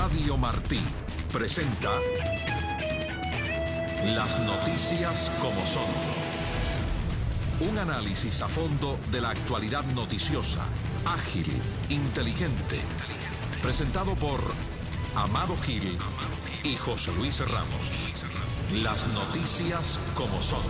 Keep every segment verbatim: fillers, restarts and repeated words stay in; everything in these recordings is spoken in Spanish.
Radio Martí presenta Las noticias como son. Un análisis a fondo de la actualidad noticiosa, ágil, inteligente. Presentado por Amado Gil y José Luis Ramos. Las noticias como son.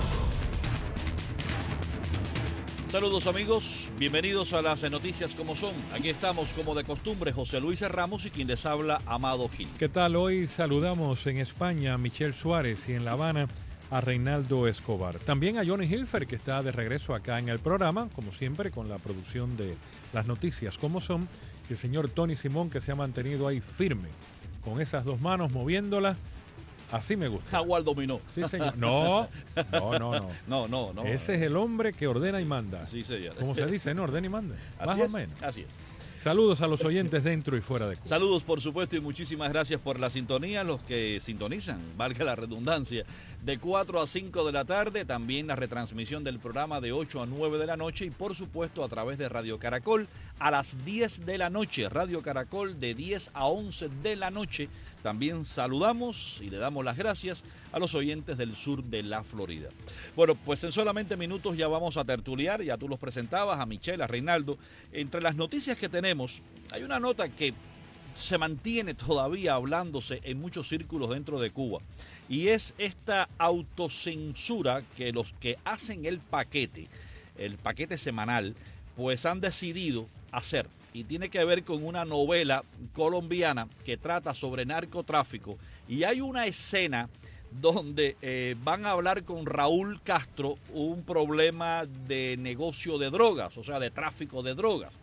Saludos amigos, bienvenidos a las noticias como son. Aquí estamos como de costumbre José Luis Ramos y quien les habla Amado Gil. ¿Qué tal? Hoy saludamos en España a Michelle Suárez y en La Habana a Reinaldo Escobar. También a Johnny Hilfer, que está de regreso acá en el programa, como siempre, con la producción de las noticias como son. Y el señor Tony Simón, que se ha mantenido ahí firme, con esas dos manos moviéndolas. Así me gusta. Agua al dominó. Sí, señor. No, no, no, no. No, no, no. Ese es el hombre que ordena sí, y manda. Sí, señor. Como se dice, ¿no? Ordena y manda. Así Más es, o menos. Así es. Saludos a los oyentes dentro y fuera de Cuba. Saludos, por supuesto, y muchísimas gracias por la sintonía, los que sintonizan, valga la redundancia, de cuatro a cinco de la tarde, también la retransmisión del programa de ocho a nueve de la noche y, por supuesto, a través de Radio Caracol a las diez de la noche, Radio Caracol de diez a once de la noche. También saludamos y le damos las gracias a los oyentes del sur de la Florida. Bueno, pues en solamente minutos ya vamos a tertuliar, ya tú los presentabas, a Michelle, a Reinaldo. Entre las noticias que tenemos, hay una nota que se mantiene todavía hablándose en muchos círculos dentro de Cuba, y es esta autocensura que los que hacen el paquete, el paquete semanal, pues han decidido hacer. Y tiene que ver con una novela colombiana que trata sobre narcotráfico. Y hay una escena donde eh, van a hablar con Raúl Castro un problema de negocio de drogas, o sea, de tráfico de drogas.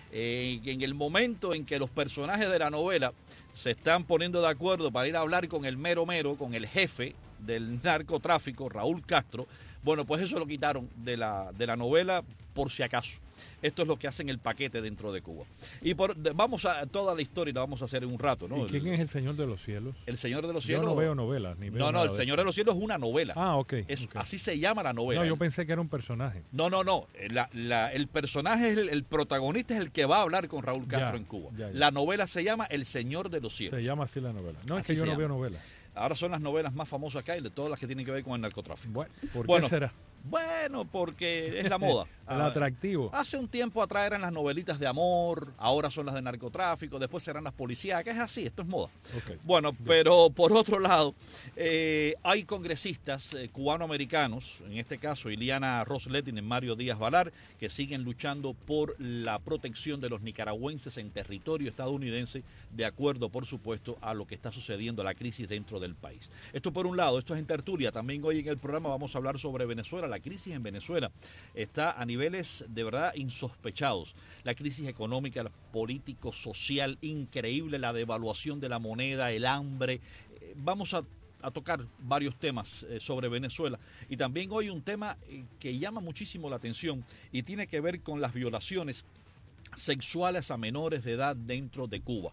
Eh, en el momento en que los personajes de la novela se están poniendo de acuerdo para ir a hablar con el mero mero, con el jefe del narcotráfico, Raúl Castro, bueno, pues eso lo quitaron de la, de la novela por si acaso. Esto es lo que hacen el paquete dentro de Cuba. Y por, de, vamos a toda la historia, la vamos a hacer en un rato, ¿no? ¿Y quién el, es el Señor de los Cielos? El Señor de los Cielos. Yo no veo novelas, ni veo No, no, el de Señor eso. de los Cielos es una novela. Ah, ok. Es, okay. Así se llama la novela. No, yo pensé que era un personaje. No, no, no. La, la, el personaje, es el, el protagonista es el que va a hablar con Raúl Castro ya, en Cuba. Ya, ya. La novela se llama El Señor de los Cielos. Se llama así la novela. No, así es que yo no llama. veo novelas. Ahora son las novelas más famosas que hay, de todas las que tienen que ver con el narcotráfico. Bueno, ¿por bueno, qué será? Bueno, porque es la moda. El atractivo. Hace un tiempo atrás eran las novelitas de amor, ahora son las de narcotráfico, después serán las policíacas, es así, esto es moda. Okay. Bueno, bien. Pero por otro lado, eh, hay congresistas eh, cubanoamericanos, en este caso Iliana Ros-Lehtinen y Mario Díaz Valar, que siguen luchando por la protección de los nicaragüenses en territorio estadounidense, de acuerdo, por supuesto, a lo que está sucediendo, a la crisis dentro del país. Esto por un lado, esto es en tertulia. También hoy en el programa vamos a hablar sobre Venezuela. La crisis en Venezuela está a niveles de verdad insospechados. La crisis económica, la político, social, increíble, la devaluación de la moneda, el hambre. Eh, vamos a, a tocar varios temas eh, sobre Venezuela. Y también hoy un tema eh, que llama muchísimo la atención y tiene que ver con las violaciones sexuales a menores de edad dentro de Cuba.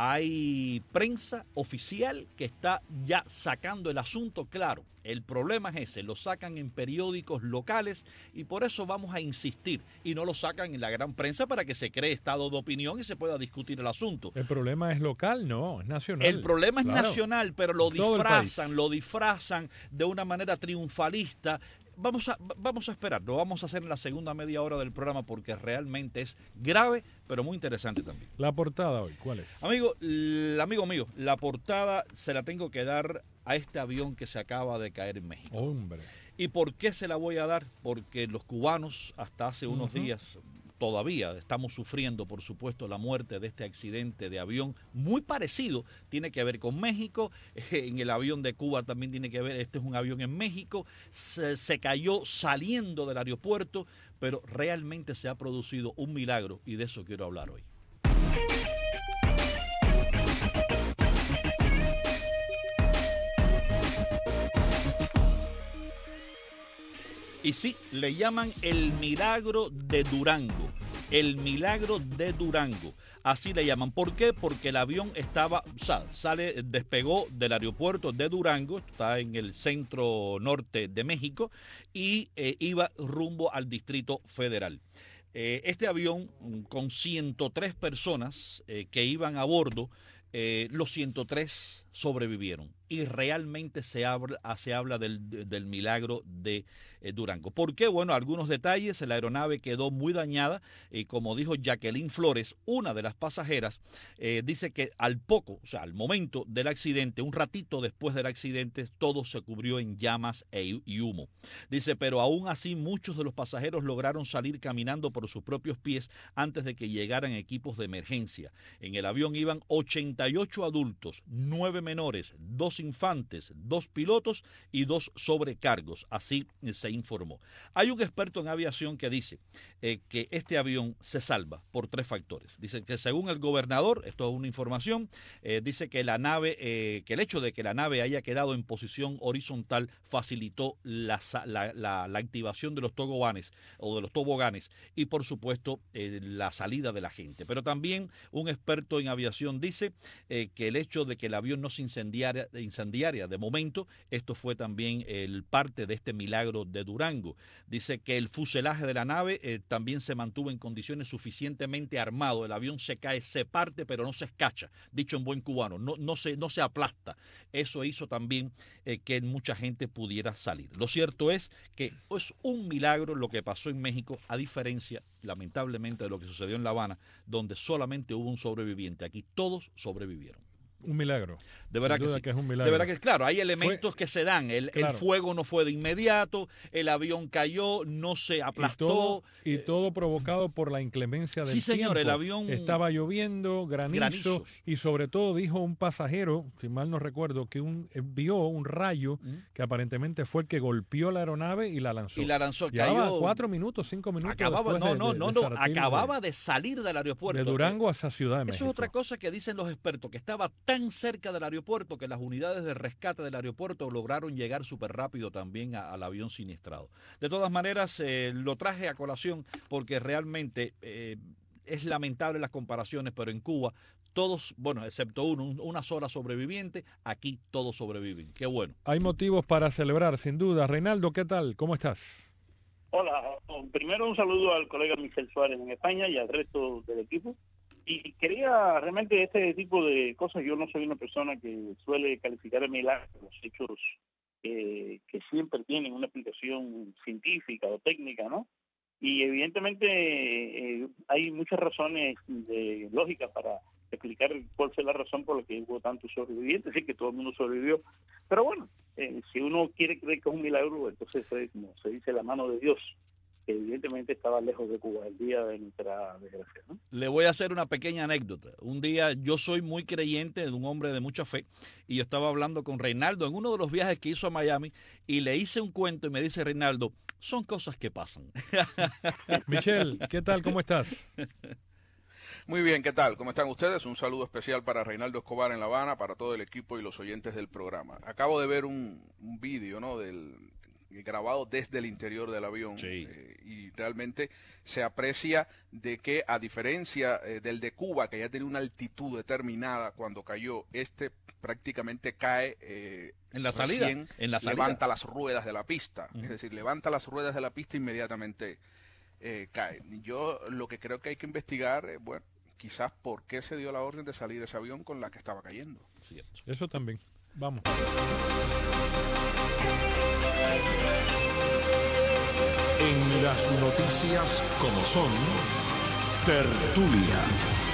Hay prensa oficial que está ya sacando el asunto claro. El problema es ese, lo sacan en periódicos locales y por eso vamos a insistir y no lo sacan en la gran prensa para que se cree estado de opinión y se pueda discutir el asunto. El problema es local, no, es nacional. El problema es claro. nacional, pero lo Todo disfrazan, lo disfrazan de una manera triunfalista. Vamos a, vamos a esperar, lo vamos a hacer en la segunda media hora del programa porque realmente es grave, pero muy interesante también. La portada hoy, ¿cuál es? Amigo, el amigo mío, la portada se la tengo que dar a este avión que se acaba de caer en México. Hombre. ¿Y por qué se la voy a dar? Porque los cubanos hasta hace unos uh-huh. días todavía estamos sufriendo, por supuesto, la muerte de este accidente de avión muy parecido, tiene que ver con México, en el avión de Cuba también tiene que ver, este es un avión en México, se, se cayó saliendo del aeropuerto, pero realmente se ha producido un milagro y de eso quiero hablar hoy. Y sí, le llaman el milagro de Durango, el milagro de Durango, así le llaman. ¿Por qué? Porque el avión estaba, o sea, sale, despegó del aeropuerto de Durango, está en el centro norte de México, y eh, iba rumbo al Distrito Federal. Eh, este avión con ciento tres personas eh, que iban a bordo, eh, los ciento tres sobrevivieron. Y realmente se habla, se habla del, del milagro de eh, Durango. ¿Por qué? Bueno, algunos detalles. La aeronave quedó muy dañada y como dijo Jacqueline Flores, una de las pasajeras, eh, dice que al poco, o sea, al momento del accidente, un ratito después del accidente, todo se cubrió en llamas e, y humo. Dice, pero aún así muchos de los pasajeros lograron salir caminando por sus propios pies antes de que llegaran equipos de emergencia. En el avión iban ochenta y ocho adultos, nueve menores, dos infantes, dos pilotos y dos sobrecargos, así se informó. Hay un experto en aviación que dice eh, que este avión se salva por tres factores. Dice que según el gobernador, esto es una información, eh, dice que la nave, eh, que el hecho de que la nave haya quedado en posición horizontal facilitó la, la, la, la activación de los toboganes o de los toboganes y por supuesto eh, la salida de la gente. Pero también un experto en aviación dice eh, que el hecho de que el avión no se incendiara, incendiaria de momento, esto fue también el parte de este milagro de Durango. Dice que el fuselaje de la nave eh, también se mantuvo en condiciones suficientemente armado. El avión se cae, se parte, pero no se escacha, dicho en buen cubano, no, no, se, no se aplasta. Eso hizo también eh, que mucha gente pudiera salir. Lo cierto es que es un milagro lo que pasó en México, a diferencia, lamentablemente, de lo que sucedió en La Habana, donde solamente hubo un sobreviviente. Aquí todos sobrevivieron. Un milagro. De verdad que sí. Que es un milagro. De verdad que claro, hay elementos fue, que se dan. El, claro. el fuego no fue de inmediato, el avión cayó, no se aplastó. Y todo, y todo provocado por la inclemencia del sí, señor, tiempo. El avión estaba lloviendo, granizo, granizos. Y sobre todo dijo un pasajero, si mal no recuerdo, que un, vio un rayo ¿Mm? que aparentemente fue el que golpeó la aeronave y la lanzó. Y la lanzó. Llevaba cayó, cuatro minutos, cinco minutos. Acababa, no, de, no, de, no, de no, acababa de, de salir del aeropuerto. De Durango hacia Ciudad de México. Eso es otra cosa que dicen los expertos, que estaba tan cerca del aeropuerto que las unidades de rescate del aeropuerto lograron llegar súper rápido también a, al avión siniestrado. De todas maneras, eh, lo traje a colación porque realmente eh, es lamentable las comparaciones, pero en Cuba todos, bueno, excepto uno, una sola sobreviviente, aquí todos sobreviven. Qué bueno. Hay motivos para celebrar, sin duda. Reinaldo, ¿qué tal? ¿Cómo estás? Hola, primero un saludo al colega Michel Suárez en España y al resto del equipo. Y quería realmente este tipo de cosas, yo no soy una persona que suele calificar de milagros, los hechos eh, que siempre tienen una explicación científica o técnica, ¿no? Y evidentemente eh, hay muchas razones de lógica para explicar cuál fue la razón por la que hubo tantos sobrevivientes, sí que todo el mundo sobrevivió. Pero bueno, eh, si uno quiere creer que es un milagro, entonces es como se dice, la mano de Dios, que evidentemente estaba lejos de Cuba el día de nuestra desgracia, ¿no? Le voy a hacer una pequeña anécdota. Un día yo soy muy creyente de un hombre de mucha fe y yo estaba hablando con Reinaldo en uno de los viajes que hizo a Miami y le hice un cuento y me dice Reinaldo, son cosas que pasan. Michel, ¿qué tal? ¿Cómo estás? Muy bien, ¿qué tal? ¿Cómo están ustedes? Un saludo especial para Reinaldo Escobar en La Habana, para todo el equipo y los oyentes del programa. Acabo de ver un, un vídeo, ¿no?, del grabado desde el interior del avión, sí. eh, y realmente se aprecia de que a diferencia eh, del de Cuba, que ya tenía una altitud determinada cuando cayó, este prácticamente cae eh, en la salida, recién, en la salida. levanta las ruedas de la pista, uh-huh. es decir, levanta las ruedas de la pista e inmediatamente eh, cae. Yo lo que creo que hay que investigar, eh, bueno, quizás por qué se dio la orden de salir ese avión con la que estaba cayendo. Cierto. Eso también. Vamos. En las noticias como son, tertulia.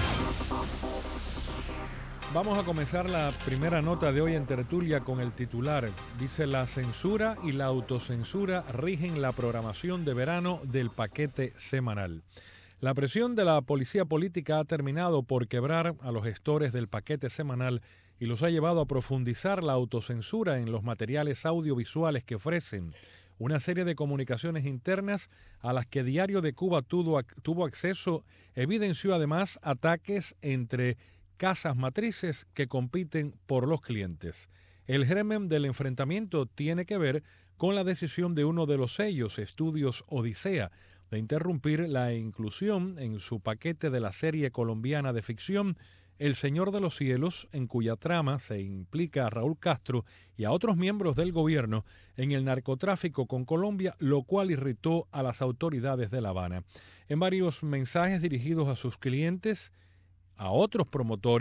Vamos a comenzar la primera nota de hoy en tertulia con el titular. Dice: la censura y la autocensura rigen la programación de verano del paquete semanal. La presión de la policía política ha terminado por quebrar a los gestores del paquete semanal y los ha llevado a profundizar la autocensura en los materiales audiovisuales que ofrecen. Una serie de comunicaciones internas a las que Diario de Cuba tuvo, tuvo acceso evidenció además ataques entre casas matrices que compiten por los clientes. El germen del enfrentamiento tiene que ver con la decisión de uno de los sellos, Estudios Odisea, de interrumpir la inclusión en su paquete de la serie colombiana de ficción El Señor de los Cielos, en cuya trama se implica a Raúl Castro y a otros miembros del gobierno en el narcotráfico con Colombia, lo cual irritó a las autoridades de La Habana. En varios mensajes dirigidos a sus clientes, a otros promotores,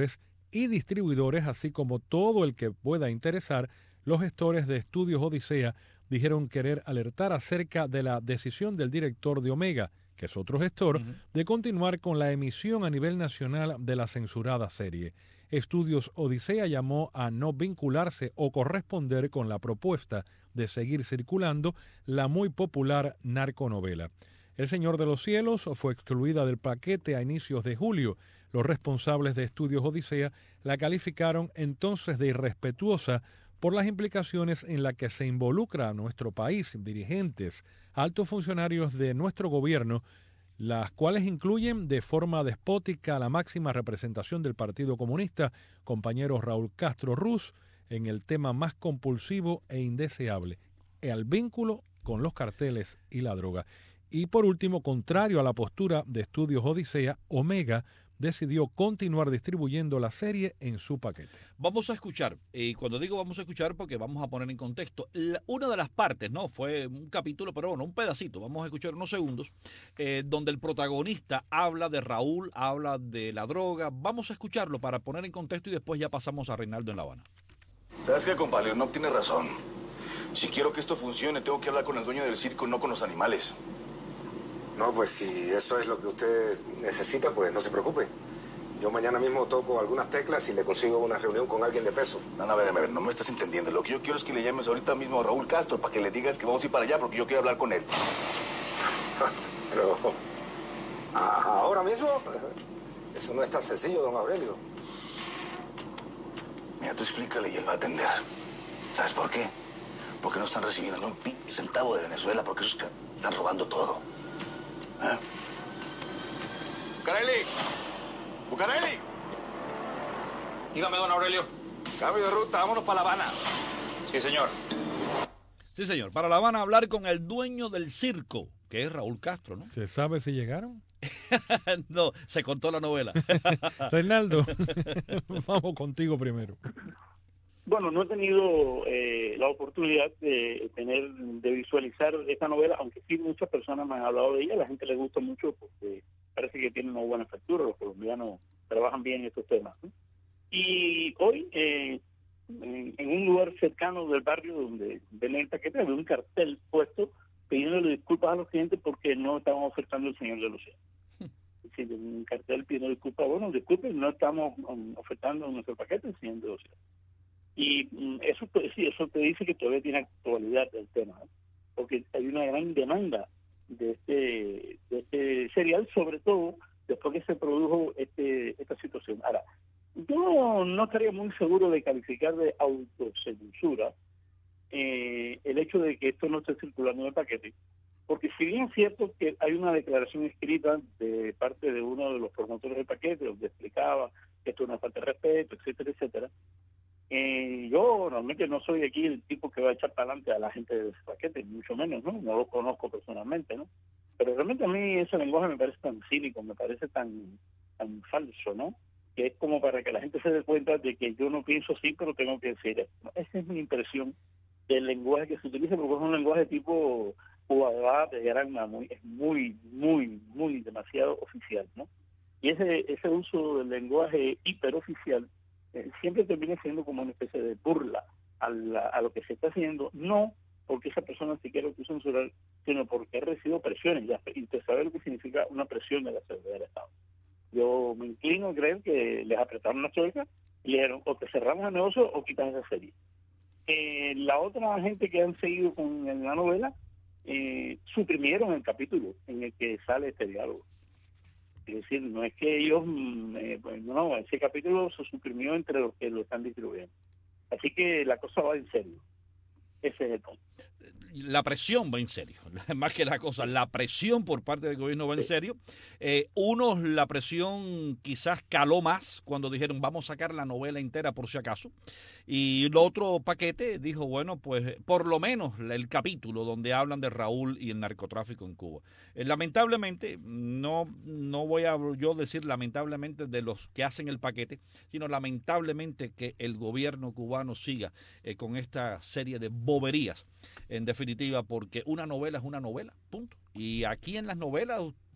y distribuidores, así como todo el que pueda interesar, los gestores de Estudios Odisea dijeron querer alertar acerca de la decisión del director de Omega, que es otro gestor, uh-huh. de continuar con la emisión a nivel nacional de la censurada serie. Estudios Odisea llamó a no vincularse o corresponder con la propuesta de seguir circulando la muy popular narconovela. El Señor de los Cielos fue excluida del paquete a inicios de julio. Los responsables de Estudios Odisea la calificaron entonces de irrespetuosa por las implicaciones en las que se involucra a nuestro país, dirigentes, altos funcionarios de nuestro gobierno, las cuales incluyen de forma despótica a la máxima representación del Partido Comunista, compañero Raúl Castro Ruz, en el tema más compulsivo e indeseable, el vínculo con los carteles y la droga. Y por último, contrario a la postura de Estudios Odisea, Omega decidió continuar distribuyendo la serie en su paquete. Vamos a escuchar, y cuando digo vamos a escuchar porque vamos a poner en contexto, la, una de las partes, ¿no? Fue un capítulo, pero bueno, un pedacito, vamos a escuchar unos segundos, eh, donde el protagonista habla de Raúl, habla de la droga. Vamos a escucharlo para poner en contexto y después ya pasamos a Reinaldo en La Habana. ¿Sabes qué, compadre? No tiene razón. Si quiero que esto funcione, tengo que hablar con el dueño del circo y no con los animales. No, pues si eso es lo que usted necesita, pues no se preocupe. Yo mañana mismo toco algunas teclas y le consigo una reunión con alguien de peso. No, no, a ver, a ver, no me estás entendiendo. Lo que yo quiero es que le llames ahorita mismo a Raúl Castro para que le digas que vamos a ir para allá porque yo quiero hablar con él. Pero... ¿ahora mismo? Eso no es tan sencillo, don Aurelio. Mira, tú explícale y él va a atender. ¿Sabes por qué? Porque no están recibiendo ni un pi centavo de Venezuela, porque esos están robando todo. ¿Eh? ¡Bucareli! ¡Bucareli! Dígame, don Aurelio. Cambio de ruta, vámonos para La Habana. Sí, señor. Sí, señor. Para La Habana, hablar con el dueño del circo, que es Raúl Castro, ¿no? ¿Se sabe si llegaron? No, se cortó la novela. Reinaldo, vamos contigo primero. Bueno, no he tenido eh, la oportunidad de tener, de visualizar esta novela, aunque sí muchas personas me han hablado de ella. A la gente le gusta mucho porque parece que tiene una buena factura. Los colombianos trabajan bien en estos temas, ¿no? Y hoy, eh, en, en un lugar cercano del barrio donde venden el paquete, había un cartel puesto pidiéndole disculpas a los clientes porque no estaban ofertando el Señor de los Cielos. Es decir, un cartel pidiendo disculpas. Bueno, disculpen, no estamos um, ofertando nuestro paquete el Señor de los Cielos. Y um, eso, sí, eso te dice que todavía tiene actualidad el tema, ¿no? Porque hay una gran demanda de este, de este serial, sobre todo después que se produjo este, esta situación. Ahora, yo no estaría muy seguro de calificar de autocensura eh, el hecho de que esto no esté circulando en el paquete, porque si bien es cierto que hay una declaración escrita de parte de uno de los promotores del paquete donde explicaba que esto es una falta de respeto, etcétera, etcétera, eh, yo realmente no soy aquí el tipo que va a echar para adelante a la gente de ese paquete, mucho menos, ¿no? No lo conozco personalmente, ¿no? Pero realmente a mí ese lenguaje me parece tan cínico, me parece tan, tan falso, ¿no? Que es como para que la gente se dé cuenta de que yo no pienso así, pero tengo que decir esto. Esa es mi impresión del lenguaje que se utiliza, porque es un lenguaje tipo jugador de Granma, muy, es muy, muy, muy demasiado oficial, ¿no? Y ese ese uso del lenguaje hiperoficial eh, siempre termina siendo como una especie de burla a, la, a lo que se está haciendo, no porque esa persona se quiera censurar, sino porque ha recibido presiones, ya, y usted sabe lo que significa una presión de la seguridad del Estado. Yo me inclino a creer que les apretaron la tuerca y le dijeron o te cerramos el negocio o quitas esa serie. Eh, la otra gente que han seguido con la novela eh, suprimieron el capítulo en el que sale este diálogo. Es decir, no es que ellos, eh, pues no, ese capítulo se suprimió entre los que lo están distribuyendo. Así que la cosa va en serio. Ese es el punto. La presión va en serio, más que la cosa, la presión por parte del gobierno va en serio. Eh, unos, la presión quizás caló más cuando dijeron vamos a sacar la novela entera por si acaso, y el otro paquete dijo, bueno, pues por lo menos el capítulo donde hablan de Raúl y el narcotráfico en Cuba. Eh, lamentablemente, no, no voy a yo decir lamentablemente de los que hacen el paquete, sino lamentablemente que el gobierno cubano siga eh, con esta serie de boberías, en definitiva, porque una novela es una novela, punto. Y aquí en las novelas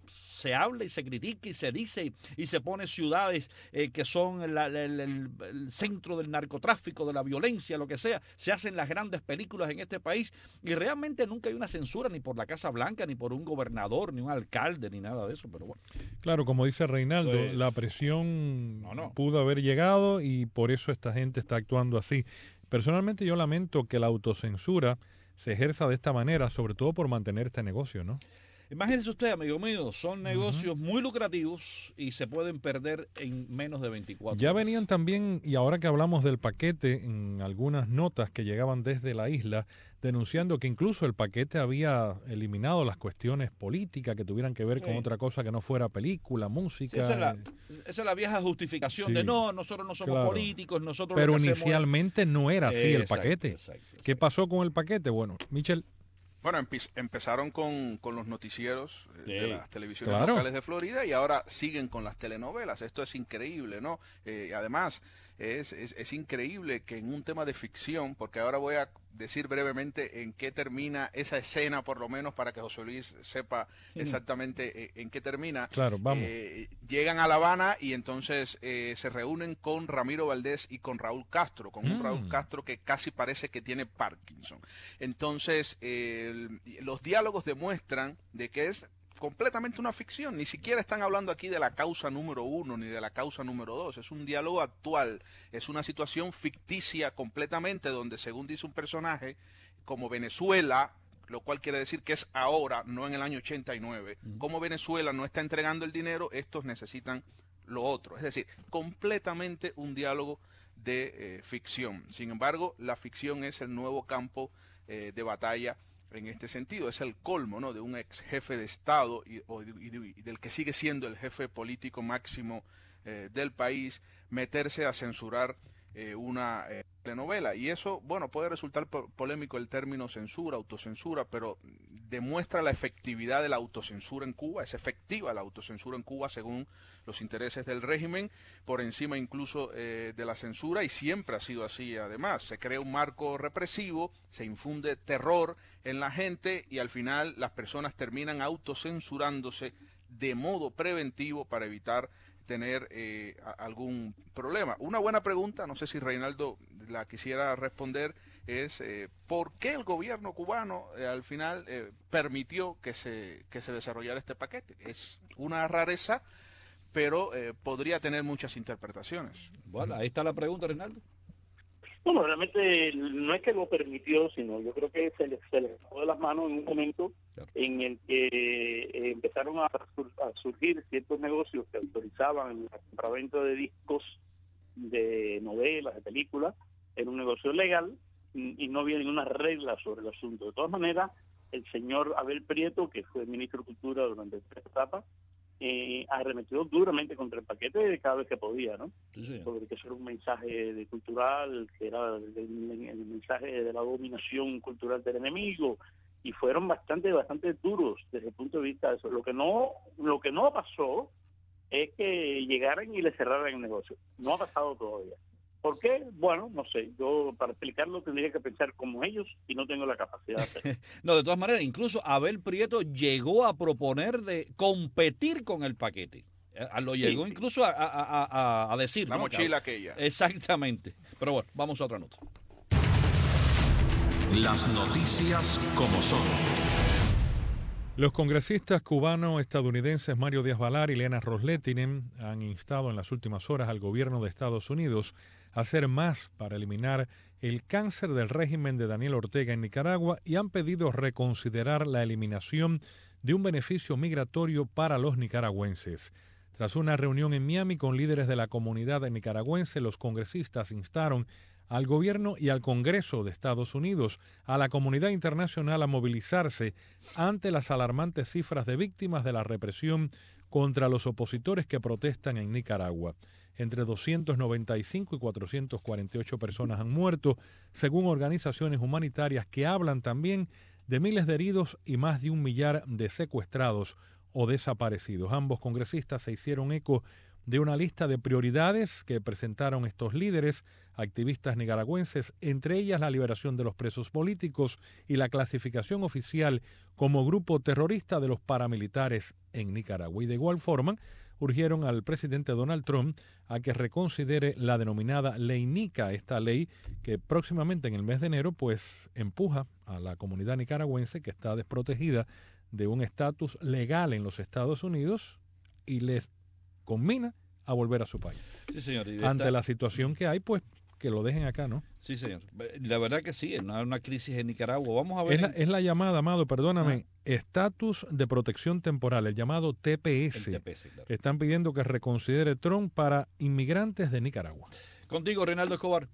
se habla y se critica y se dice y, y se pone ciudades eh, que son la, la, el, el, el centro del narcotráfico, de la violencia, lo que sea. Se hacen las grandes películas en este país y realmente nunca hay una censura ni por la Casa Blanca, ni por un gobernador, ni un alcalde, ni nada de eso. Pero bueno. Claro, como dice Reinaldo, Pues, la presión no, no. pudo haber llegado y por eso esta gente está actuando así. Personalmente yo lamento que la autocensura se ejerza de esta manera, sobre todo por mantener este negocio, ¿no? Imagínese usted, amigo mío, son negocios uh-huh. muy lucrativos y se pueden perder en menos de veinticuatro Ya horas. venían también, y ahora que hablamos del paquete, en algunas notas que llegaban desde la isla, denunciando que incluso el paquete había eliminado las cuestiones políticas que tuvieran que ver sí. con otra cosa que no fuera película, música. Sí, esa, es la, esa es la vieja justificación sí. de no, nosotros no somos claro. políticos, nosotros Pero lo que inicialmente hacemos... no era así exacto, el paquete. Exacto, exacto. ¿Qué pasó con el paquete? Bueno, Michel... Bueno, empe- empezaron con, con los noticieros eh, sí, de las televisiones claro. locales de Florida y ahora siguen con las telenovelas. Esto es increíble, ¿no? Eh, además, es, es, es increíble que en un tema de ficción, porque ahora voy a decir brevemente en qué termina esa escena, por lo menos para que José Luis sepa exactamente eh, en qué termina. Claro, vamos. Eh, llegan a La Habana y entonces eh, se reúnen con Ramiro Valdés y con Raúl Castro, con mm. un Raúl Castro que casi parece que tiene Parkinson. Entonces, eh, el, los diálogos demuestran de que es completamente una ficción, ni siquiera están hablando aquí de la causa número uno ni de la causa número dos, es un diálogo actual, es una situación ficticia completamente donde, según dice un personaje, como Venezuela, lo cual quiere decir que es ahora, no en el año ochenta y nueve, uh-huh. como Venezuela no está entregando el dinero, estos necesitan lo otro, es decir, completamente un diálogo de eh, ficción. Sin embargo, la ficción es el nuevo campo eh, de batalla en este sentido, es el colmo, ¿no?, de un ex jefe de Estado y, o, y, y del que sigue siendo el jefe político máximo eh, del país, meterse a censurar eh, una eh, telenovela. Y eso, bueno, puede resultar po- polémico el término censura, autocensura, pero demuestra la efectividad de la autocensura en Cuba. Es efectiva la autocensura en Cuba según los intereses del régimen, por encima incluso eh, de la censura, y siempre ha sido así. Además, se crea un marco represivo, se infunde terror en la gente y al final las personas terminan autocensurándose de modo preventivo para evitar tener eh, a, algún problema. Una buena pregunta, no sé si Reinaldo la quisiera responder, es eh, ¿por qué el gobierno cubano eh, al final eh, permitió que se, que se desarrollara este paquete? Es una rareza, pero eh, podría tener muchas interpretaciones. Bueno, ahí está la pregunta, Reinaldo. Bueno, realmente no es que lo permitió, sino yo creo que se le, se le sacó de las manos en un momento claro. en el que eh, empezaron a, sur, a surgir ciertos negocios que autorizaban la compraventa de discos, de novelas, de películas, en un negocio legal y, y no había ninguna regla sobre el asunto. De todas maneras, el señor Abel Prieto, que fue ministro de Cultura durante tres etapas, Eh, arremetió duramente contra el paquete cada vez que podía, ¿no? Sí, sí. Sobre que eso era un mensaje de cultural, que era el, el, el mensaje de la dominación cultural del enemigo, y fueron bastante, bastante duros desde el punto de vista de eso. Lo que no, lo que no pasó es que llegaran y le cerraran el negocio. No ha pasado todavía. ¿Por qué? Bueno, no sé. Yo para explicarlo tendría que pensar como ellos y no tengo la capacidad de hacerlo. No, de todas maneras, incluso Abel Prieto llegó a proponer de competir con el paquete. Lo llegó sí, incluso a, a, a, a decir. La ¿no? mochila aquella. Exactamente. Pero bueno, vamos a otra nota. Las noticias como son. Los congresistas cubano-estadounidenses Mario Díaz-Balart y Lena Ros-Lehtinen han instado en las últimas horas al gobierno de Estados Unidos a hacer más para eliminar el cáncer del régimen de Daniel Ortega en Nicaragua y han pedido reconsiderar la eliminación de un beneficio migratorio para los nicaragüenses. Tras una reunión en Miami con líderes de la comunidad nicaragüense, los congresistas instaron al gobierno y al Congreso de Estados Unidos, a la comunidad internacional a movilizarse ante las alarmantes cifras de víctimas de la represión contra los opositores que protestan en Nicaragua. Entre doscientos noventa y cinco y cuatrocientas cuarenta y ocho personas han muerto, según organizaciones humanitarias que hablan también de miles de heridos y más de un millar de secuestrados o desaparecidos. Ambos congresistas se hicieron eco de una lista de prioridades que presentaron estos líderes activistas nicaragüenses, entre ellas la liberación de los presos políticos y la clasificación oficial como grupo terrorista de los paramilitares en Nicaragua. Y de igual forma, urgieron al presidente Donald Trump a que reconsidere la denominada Ley Nica, esta ley que próximamente en el mes de enero pues empuja a la comunidad nicaragüense que está desprotegida de un estatus legal en los Estados Unidos y les conmina a volver a su país. Sí, señor. Y Ante esta... la situación que hay, pues que lo dejen acá, ¿no? Sí, señor. La verdad que sí, no hay una crisis en Nicaragua. Vamos a ver. Es la, es la llamada, Amado, perdóname, estatus de protección temporal, el llamado T P S. El T P S, claro. Están pidiendo que reconsidere Trump para inmigrantes de Nicaragua. Contigo, Reinaldo Escobar.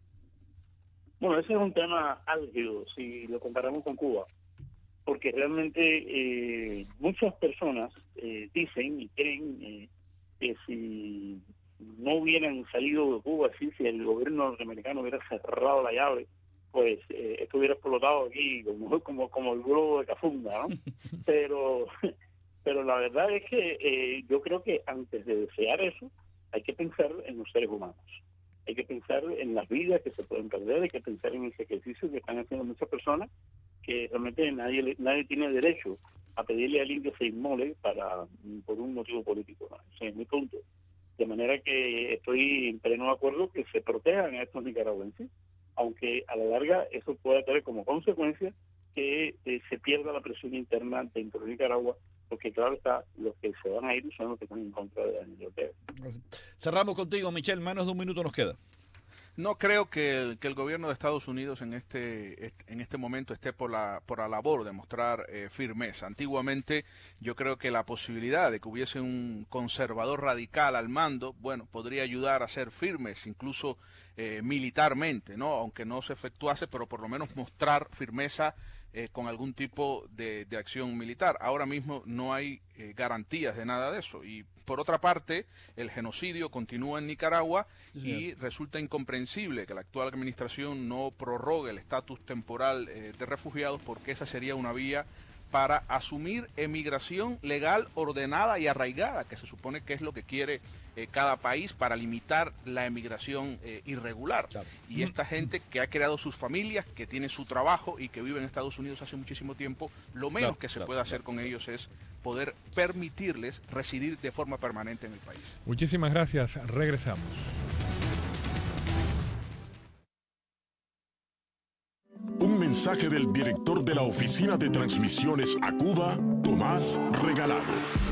Bueno, ese es un tema álgido si lo comparamos con Cuba, porque realmente eh, muchas personas eh, dicen y creen eh, que si no hubieran salido de Cuba, así, si el gobierno norteamericano hubiera cerrado la llave, pues eh, esto hubiera explotado aquí como como, como el globo de Cafunda, ¿no? pero pero la verdad es que eh, yo creo que antes de desear eso hay que pensar en los seres humanos, hay que pensar en las vidas que se pueden perder, hay que pensar en ese ejercicio que están haciendo muchas personas, que realmente nadie nadie tiene derecho a pedirle a alguien que se inmole para por un motivo político, ¿no? Ese es mi punto. De manera que estoy en pleno acuerdo que se protejan a estos nicaragüenses, aunque a la larga eso puede tener como consecuencia que eh, se pierda la presión interna dentro de Nicaragua, porque claro está, los que se van a ir son los que están en contra de la Unión Europea. Cerramos contigo, Michelle, menos de un minuto nos queda. No creo que el, que el gobierno de Estados Unidos en este en este momento esté por la por la labor de mostrar eh, firmeza. Antiguamente yo creo que la posibilidad de que hubiese un conservador radical al mando, bueno, podría ayudar a ser firmes, incluso eh, militarmente, ¿no? Aunque no se efectuase, pero por lo menos mostrar firmeza eh, con algún tipo de, de acción militar. Ahora mismo no hay eh, garantías de nada de eso. Y por otra parte, el genocidio continúa en Nicaragua y resulta incomprensible que la actual administración no prorrogue el estatus temporal eh, de refugiados, porque esa sería una vía para asumir emigración legal, ordenada y arraigada, que se supone que es lo que quiere eh, cada país para limitar la emigración eh, irregular. Claro. Y esta gente que ha creado sus familias, que tiene su trabajo y que vive en Estados Unidos hace muchísimo tiempo, lo menos claro, que se claro, puede hacer claro. con ellos es poder permitirles residir de forma permanente en el país. Muchísimas gracias. Regresamos. Un mensaje del director de la Oficina de Transmisiones a Cuba, Tomás Regalado.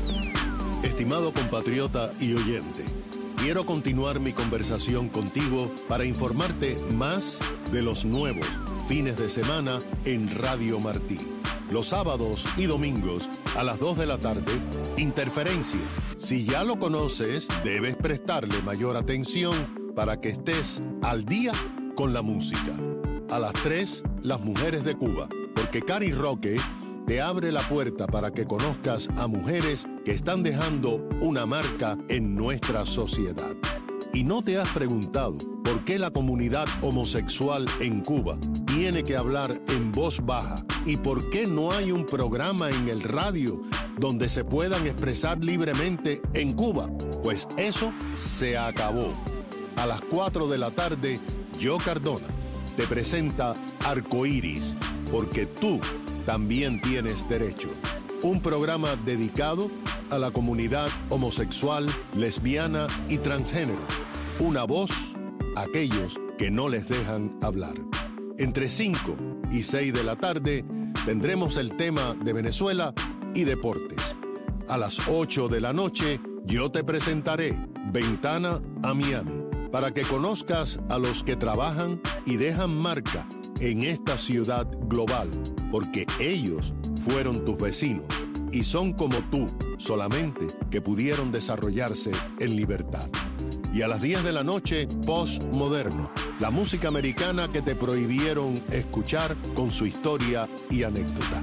Estimado compatriota y oyente, quiero continuar mi conversación contigo para informarte más de los nuevos fines de semana en Radio Martí. Los sábados y domingos a las dos de la tarde, Interferencia. Si ya lo conoces, debes prestarle mayor atención para que estés al día con la música. A las tres, Las Mujeres de Cuba, porque Cari Roque te abre la puerta para que conozcas a mujeres que están dejando una marca en nuestra sociedad. ¿Y no te has preguntado por qué la comunidad homosexual en Cuba tiene que hablar en voz baja? ¿Y por qué no hay un programa en el radio donde se puedan expresar libremente en Cuba? Pues eso se acabó. A las cuatro de la tarde, Yo Cardona te presenta Arcoíris, porque tú también tienes derecho. Un programa dedicado a la comunidad homosexual, lesbiana y transgénero. Una voz a aquellos que no les dejan hablar. Entre cinco y seis de la tarde tendremos el tema de Venezuela y deportes. A las ocho de la noche yo te presentaré Ventana a Miami, para que conozcas a los que trabajan y dejan marca en esta ciudad global, porque ellos fueron tus vecinos y son como tú, solamente que pudieron desarrollarse en libertad. Y a las diez de la noche, Postmoderno, la música americana que te prohibieron escuchar con su historia y anécdota.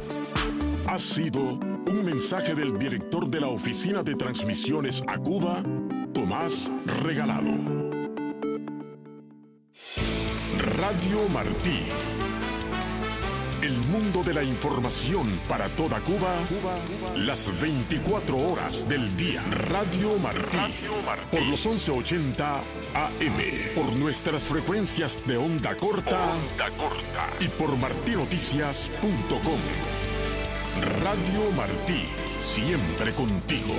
Ha sido un mensaje del director de la Oficina de Transmisiones a Cuba, Tomás Regalado. Radio Martí. El mundo de la información para toda Cuba, Cuba, Cuba. Las veinticuatro horas del día. Radio Martí. Radio Martí. Por los once ochenta A M. Por nuestras frecuencias de onda corta. Onda corta. Y por martí noticias punto com. Radio Martí. Siempre contigo.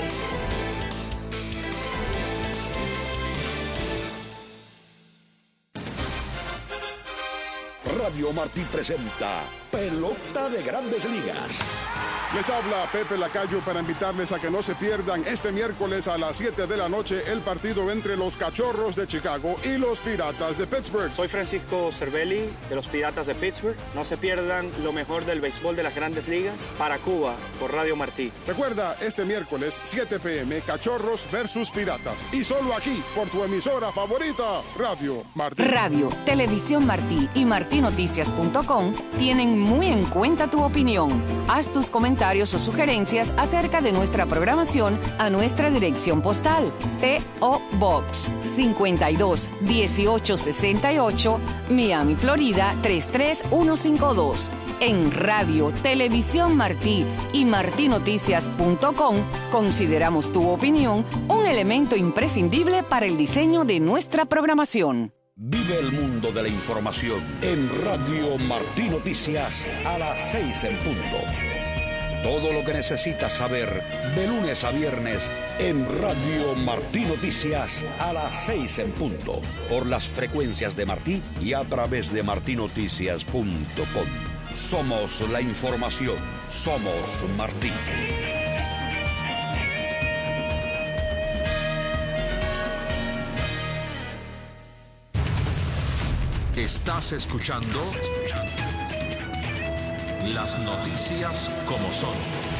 Radio Martí presenta Pelota de Grandes Ligas. Les habla Pepe Lacayo para invitarles a que no se pierdan este miércoles a las siete de la noche el partido entre los Cachorros de Chicago y los Piratas de Pittsburgh. Soy Francisco Cervelli de los Piratas de Pittsburgh. No se pierdan lo mejor del béisbol de las Grandes Ligas para Cuba por Radio Martí. Recuerda, este miércoles siete p m Cachorros versus Piratas. Y solo aquí, por tu emisora favorita, Radio Martí. Radio, Televisión Martí y martí noticias punto com tienen muy en cuenta tu opinión. Haz tus comentarios o sugerencias acerca de nuestra programación a nuestra dirección postal P O Box cincuenta y dos dieciocho sesenta y ocho, Miami, Florida tres tres uno cinco dos. En Radio, Televisión Martí y martí noticias punto com consideramos tu opinión un elemento imprescindible para el diseño de nuestra programación. Vive el mundo de la información en Radio Martí Noticias a las seis en punto. Todo lo que necesitas saber de lunes a viernes en Radio Martí Noticias a las seis en punto. Por las frecuencias de Martí y a través de martí noticias punto com. Somos la información. Somos Martí. Estás escuchando las noticias como son.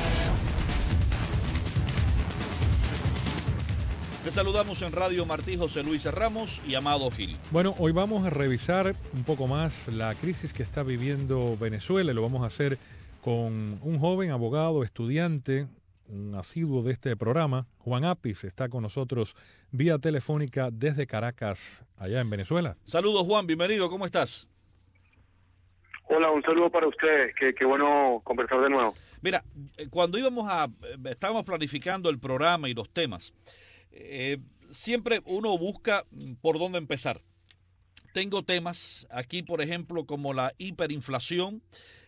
Les saludamos en Radio Martí, José Luis Ramos y Amado Gil. Bueno, hoy vamos a revisar un poco más la crisis que está viviendo Venezuela y lo vamos a hacer con un joven abogado, estudiante, un asiduo de este programa. Juan Apis está con nosotros vía telefónica desde Caracas, allá en Venezuela. Saludos, Juan, bienvenido, ¿cómo estás? Hola, un saludo para ustedes, qué, qué bueno conversar de nuevo. Mira, cuando íbamos a, estábamos planificando el programa y los temas, eh, siempre uno busca por dónde empezar. Tengo temas aquí, por ejemplo, como la hiperinflación.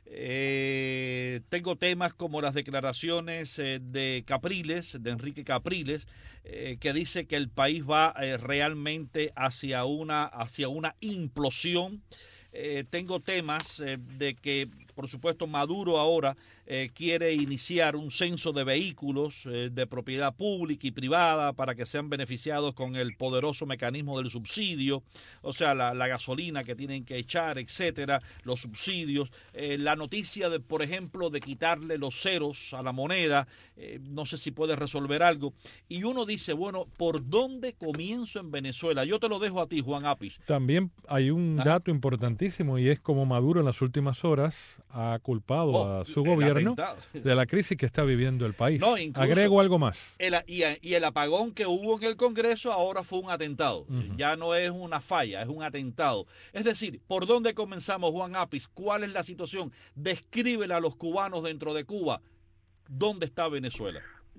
Eh, tengo temas como las declaraciones eh, de Capriles, de Enrique Capriles, eh, que dice que el país va eh, realmente hacia una, hacia una implosión. Eh, tengo temas eh, de que, por supuesto, Maduro ahora eh, quiere iniciar un censo de vehículos eh, de propiedad pública y privada para que sean beneficiados con el poderoso mecanismo del subsidio, o sea, la, la gasolina que tienen que echar, etcétera, los subsidios. Eh, la noticia, de, por ejemplo, de quitarle los ceros a la moneda, eh, no sé si puede resolver algo. Y uno dice, bueno, ¿por dónde comienzo en Venezuela? Yo te lo dejo a ti, Juan Apis. También hay un Ajá. dato importantísimo y es como Maduro en las últimas horas ha culpado Oh, a su gobierno atentado. de la crisis que está viviendo el país. No, incluso Agrego algo más. El, y, y el apagón que hubo en el Congreso ahora fue un atentado. Uh-huh. Ya no es una falla, es un atentado. Es decir, ¿por dónde comenzamos, Juan Apis? ¿Cuál es la situación? Descríbela a los cubanos dentro de Cuba. ¿Dónde está Venezuela?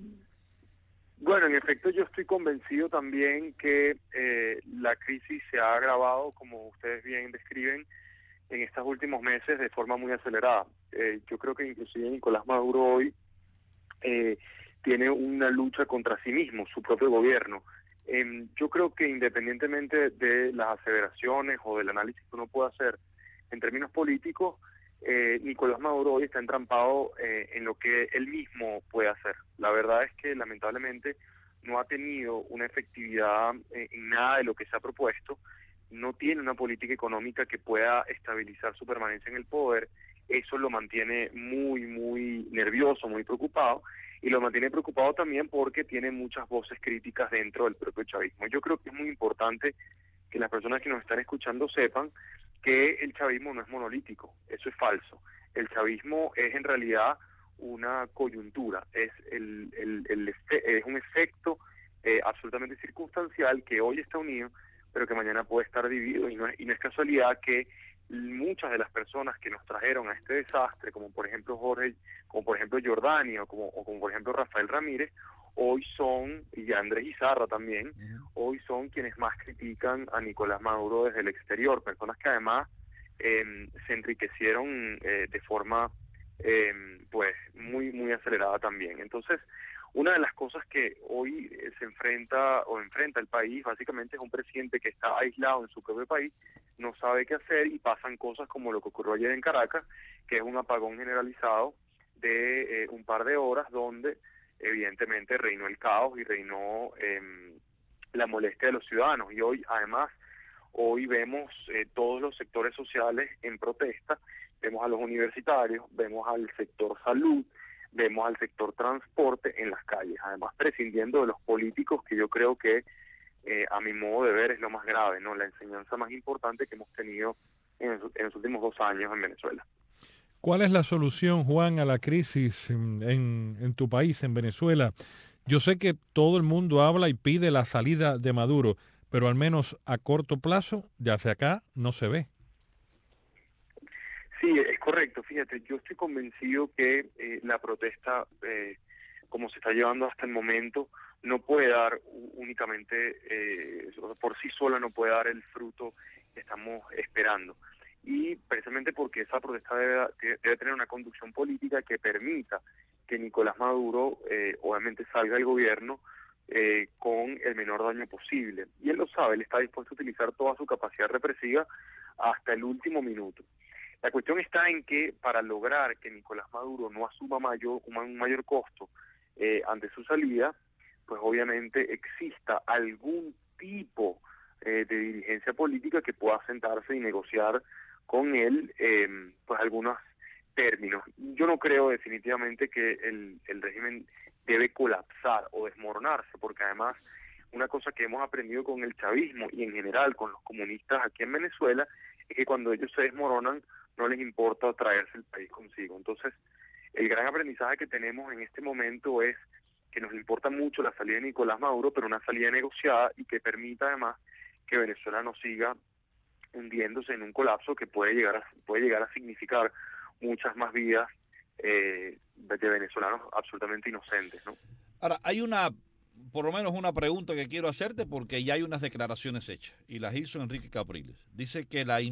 Bueno, en efecto, yo estoy convencido también que eh, la crisis se ha agravado, como ustedes bien describen, en estos últimos meses de forma muy acelerada. Eh, yo creo que inclusive Nicolás Maduro hoy eh, tiene una lucha contra sí mismo, su propio gobierno. Eh, yo creo que independientemente de las aseveraciones o del análisis que uno pueda hacer en términos políticos, eh, Nicolás Maduro hoy está entrampado eh, en lo que él mismo puede hacer. La verdad es que lamentablemente no ha tenido una efectividad eh, en nada de lo que se ha propuesto, no tiene una política económica que pueda estabilizar su permanencia en el poder. Eso lo mantiene muy, muy nervioso, muy preocupado, y lo mantiene preocupado también porque tiene muchas voces críticas dentro del propio chavismo. Yo creo que es muy importante que las personas que nos están escuchando sepan que el chavismo no es monolítico, eso es falso. El chavismo es en realidad una coyuntura, es, el, el, el efe, es un efecto eh, absolutamente circunstancial que hoy está unido, pero que mañana puede estar dividido, y no es, y no es casualidad que muchas de las personas que nos trajeron a este desastre, como por ejemplo Jorge, como por ejemplo Jordania, o como, o como por ejemplo Rafael Ramírez, hoy son, y Andrés Izarra también, uh-huh. hoy son quienes más critican a Nicolás Maduro desde el exterior, personas que además eh, se enriquecieron eh, de forma eh, pues muy muy acelerada también. Entonces, una de las cosas que hoy eh, se enfrenta o enfrenta el país básicamente es un presidente que está aislado en su propio país, no sabe qué hacer y pasan cosas como lo que ocurrió ayer en Caracas, que es un apagón generalizado de eh, un par de horas donde evidentemente reinó el caos y reinó eh, la molestia de los ciudadanos. Y hoy, además, hoy vemos eh, todos los sectores sociales en protesta, vemos a los universitarios, vemos al sector salud, vemos al sector transporte en las calles, además prescindiendo de los políticos, que yo creo que eh, a mi modo de ver es lo más grave, ¿no? La enseñanza más importante que hemos tenido en, en los últimos dos años en Venezuela. ¿Cuál es la solución, Juan, a la crisis en, en, en tu país, en Venezuela? Yo sé que todo el mundo habla y pide la salida de Maduro, pero al menos a corto plazo, ya hacia acá, no se ve. Sí, es correcto. Fíjate, yo estoy convencido que eh, la protesta, eh, como se está llevando hasta el momento, no puede dar únicamente, eh, por sí sola no puede dar el fruto que estamos esperando. Y precisamente porque esa protesta debe, debe tener una conducción política que permita que Nicolás Maduro eh, obviamente salga del gobierno eh, con el menor daño posible. Y él lo sabe, él está dispuesto a utilizar toda su capacidad represiva hasta el último minuto. La cuestión está en que para lograr que Nicolás Maduro no asuma mayor, un mayor costo eh, ante su salida, pues obviamente exista algún tipo eh, de dirigencia política que pueda sentarse y negociar con él eh, pues algunos términos. Yo no creo definitivamente que el, el régimen debe colapsar o desmoronarse, porque además una cosa que hemos aprendido con el chavismo y en general con los comunistas aquí en Venezuela es que cuando ellos se desmoronan no les importa traerse el país consigo. Entonces, el gran aprendizaje que tenemos en este momento es que nos importa mucho la salida de Nicolás Maduro, pero una salida negociada y que permita además que Venezuela no siga hundiéndose en un colapso que puede llegar a, puede llegar a significar muchas más vidas eh, de venezolanos absolutamente inocentes, ¿no? Ahora, hay una, por lo menos una pregunta que quiero hacerte, porque ya hay unas declaraciones hechas y las hizo Enrique Capriles. Dice que la,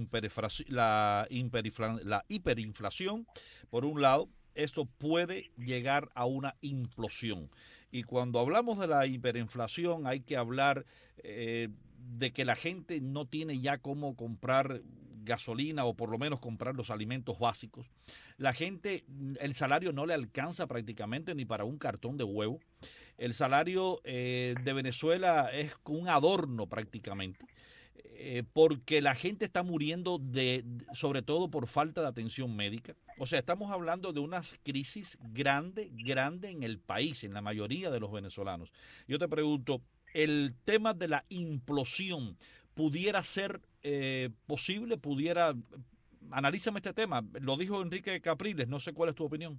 la, la hiperinflación, por un lado, esto puede llegar a una implosión. Y cuando hablamos de la hiperinflación hay que hablar eh, de que la gente no tiene ya cómo comprar gasolina o por lo menos comprar los alimentos básicos. La gente, el salario no le alcanza prácticamente ni para un cartón de huevo. El salario eh, de Venezuela es un adorno prácticamente, eh, porque la gente está muriendo de, sobre todo por falta de atención médica. O sea, estamos hablando de una crisis grande, grande en el país, en la mayoría de los venezolanos. Yo te pregunto, ¿el tema de la implosión pudiera ser eh, posible? ¿Pudiera? Analízame este tema. Lo dijo Enrique Capriles, no sé cuál es tu opinión.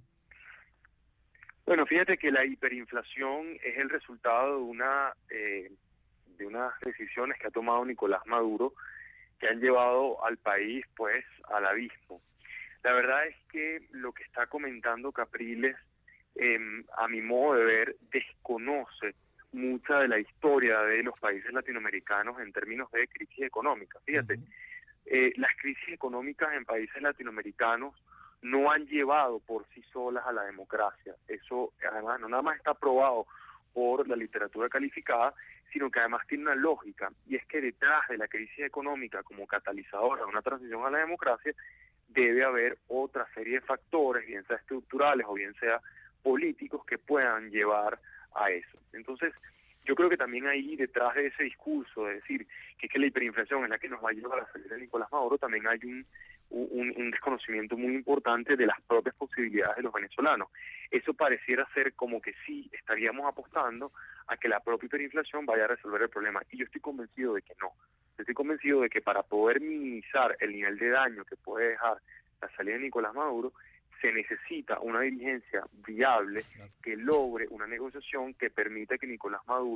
Bueno, fíjate que la hiperinflación es el resultado de una eh, de unas decisiones que ha tomado Nicolás Maduro que han llevado al país pues al abismo. La verdad es que lo que está comentando Capriles, eh, a mi modo de ver, desconoce mucha de la historia de los países latinoamericanos en términos de crisis económica. Fíjate, uh-huh. eh, las crisis económicas en países latinoamericanos no han llevado por sí solas a la democracia. Eso además no nada más está probado por la literatura calificada, sino que además tiene una lógica, y es que detrás de la crisis económica como catalizadora de una transición a la democracia debe haber otra serie de factores, bien sea estructurales o bien sea políticos, que puedan llevar a eso. Entonces, yo creo que también ahí detrás de ese discurso de decir que es que la hiperinflación es la que nos va a llevar a la salida de Nicolás Maduro, también hay un, un, un desconocimiento muy importante de las propias posibilidades de los venezolanos. Eso pareciera ser como que sí estaríamos apostando a que la propia hiperinflación vaya a resolver el problema, y yo estoy convencido de que no. Yo estoy convencido de que para poder minimizar el nivel de daño que puede dejar la salida de Nicolás Maduro, se necesita una dirigencia viable que logre una negociación que permita que Nicolás Maduro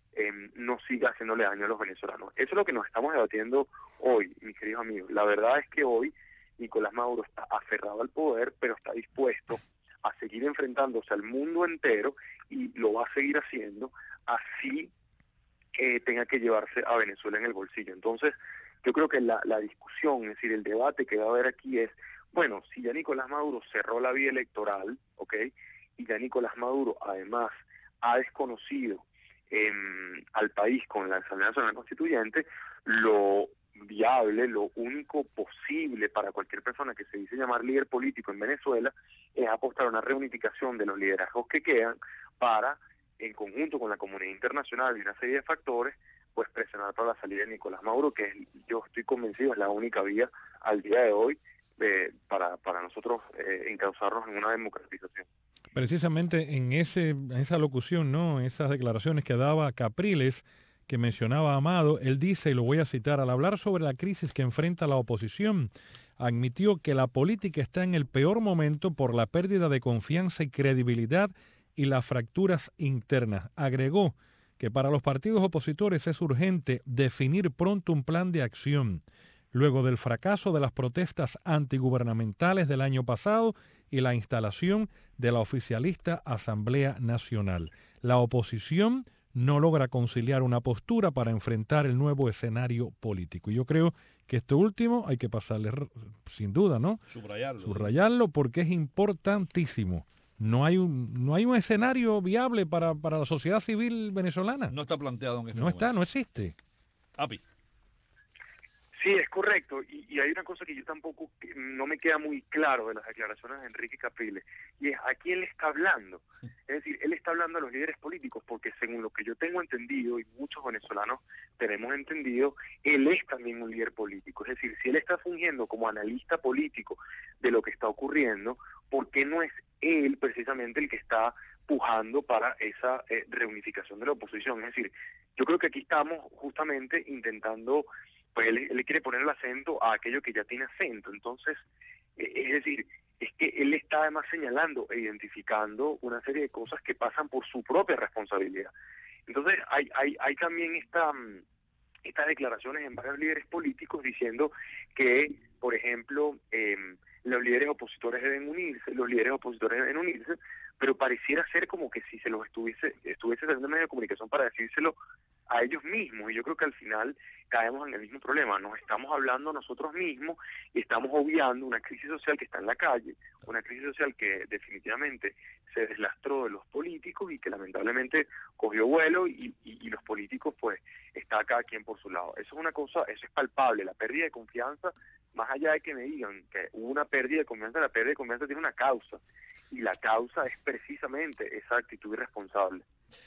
eh, no siga haciéndole daño a los venezolanos. Eso es lo que nos estamos debatiendo hoy, mis queridos amigos. La verdad es que hoy Nicolás Maduro está aferrado al poder, pero está dispuesto a seguir enfrentándose al mundo entero y lo va a seguir haciendo, así eh, tenga que llevarse a Venezuela en el bolsillo. Entonces, yo creo que la, la discusión, es decir, el debate que va a haber aquí es, bueno, si ya Nicolás Maduro cerró la vía electoral, ¿ok?, y ya Nicolás Maduro además ha desconocido eh, al país con la Asamblea Nacional Constituyente, lo viable, lo único posible para cualquier persona que se dice llamar líder político en Venezuela es apostar a una reunificación de los liderazgos que quedan para, en conjunto con la comunidad internacional y una serie de factores, pues presionar para la salida de Nicolás Maduro, que es, yo estoy convencido es la única vía al día de hoy eh, para, para nosotros eh, encauzarnos en una democratización. Precisamente en ese en esa locución, ¿no?, esas declaraciones que daba Capriles, que mencionaba Amado, él dice, y lo voy a citar, al hablar sobre la crisis que enfrenta la oposición, admitió que la política está en el peor momento por la pérdida de confianza y credibilidad y las fracturas internas. Agregó que para los partidos opositores es urgente definir pronto un plan de acción, luego del fracaso de las protestas antigubernamentales del año pasado y la instalación de la oficialista Asamblea Nacional. La oposición no logra conciliar una postura para enfrentar el nuevo escenario político. Y yo creo que esto último hay que pasarle, sin duda, ¿no? Subrayarlo. Subrayarlo porque es importantísimo. No hay un, no hay un escenario viable para, para la sociedad civil venezolana. No está planteado en este No momento. está, no existe. Api. Sí, es correcto, y, y hay una cosa que yo tampoco, que no me queda muy claro de las declaraciones de Enrique Capriles, y es a quién le está hablando. Es decir, él está hablando a los líderes políticos, porque según lo que yo tengo entendido, y muchos venezolanos tenemos entendido, él es también un líder político. Es decir, si él está fungiendo como analista político de lo que está ocurriendo, ¿por qué no es él precisamente el que está pujando para esa eh, reunificación de la oposición? Es decir, yo creo que aquí estamos justamente intentando, pues él, él quiere poner el acento a aquello que ya tiene acento. Entonces, eh, es decir, es que él está además señalando e identificando una serie de cosas que pasan por su propia responsabilidad. Entonces, hay hay hay también esta estas declaraciones en varios líderes políticos diciendo que, por ejemplo, eh, los líderes opositores deben unirse, los líderes opositores deben unirse, pero pareciera ser como que si se los estuviese estuviese saliendo en medio de comunicación para decírselo a ellos mismos, y yo creo que al final caemos en el mismo problema. Nos estamos hablando nosotros mismos y estamos obviando una crisis social que está en la calle, una crisis social que definitivamente se deslastró de los políticos y que lamentablemente cogió vuelo y, y, y los políticos pues está cada quien por su lado. Eso es una cosa, eso es palpable, la pérdida de confianza, más allá de que me digan que hubo una pérdida de confianza, la pérdida de confianza tiene una causa, y la causa es precisamente esa actitud irresponsable.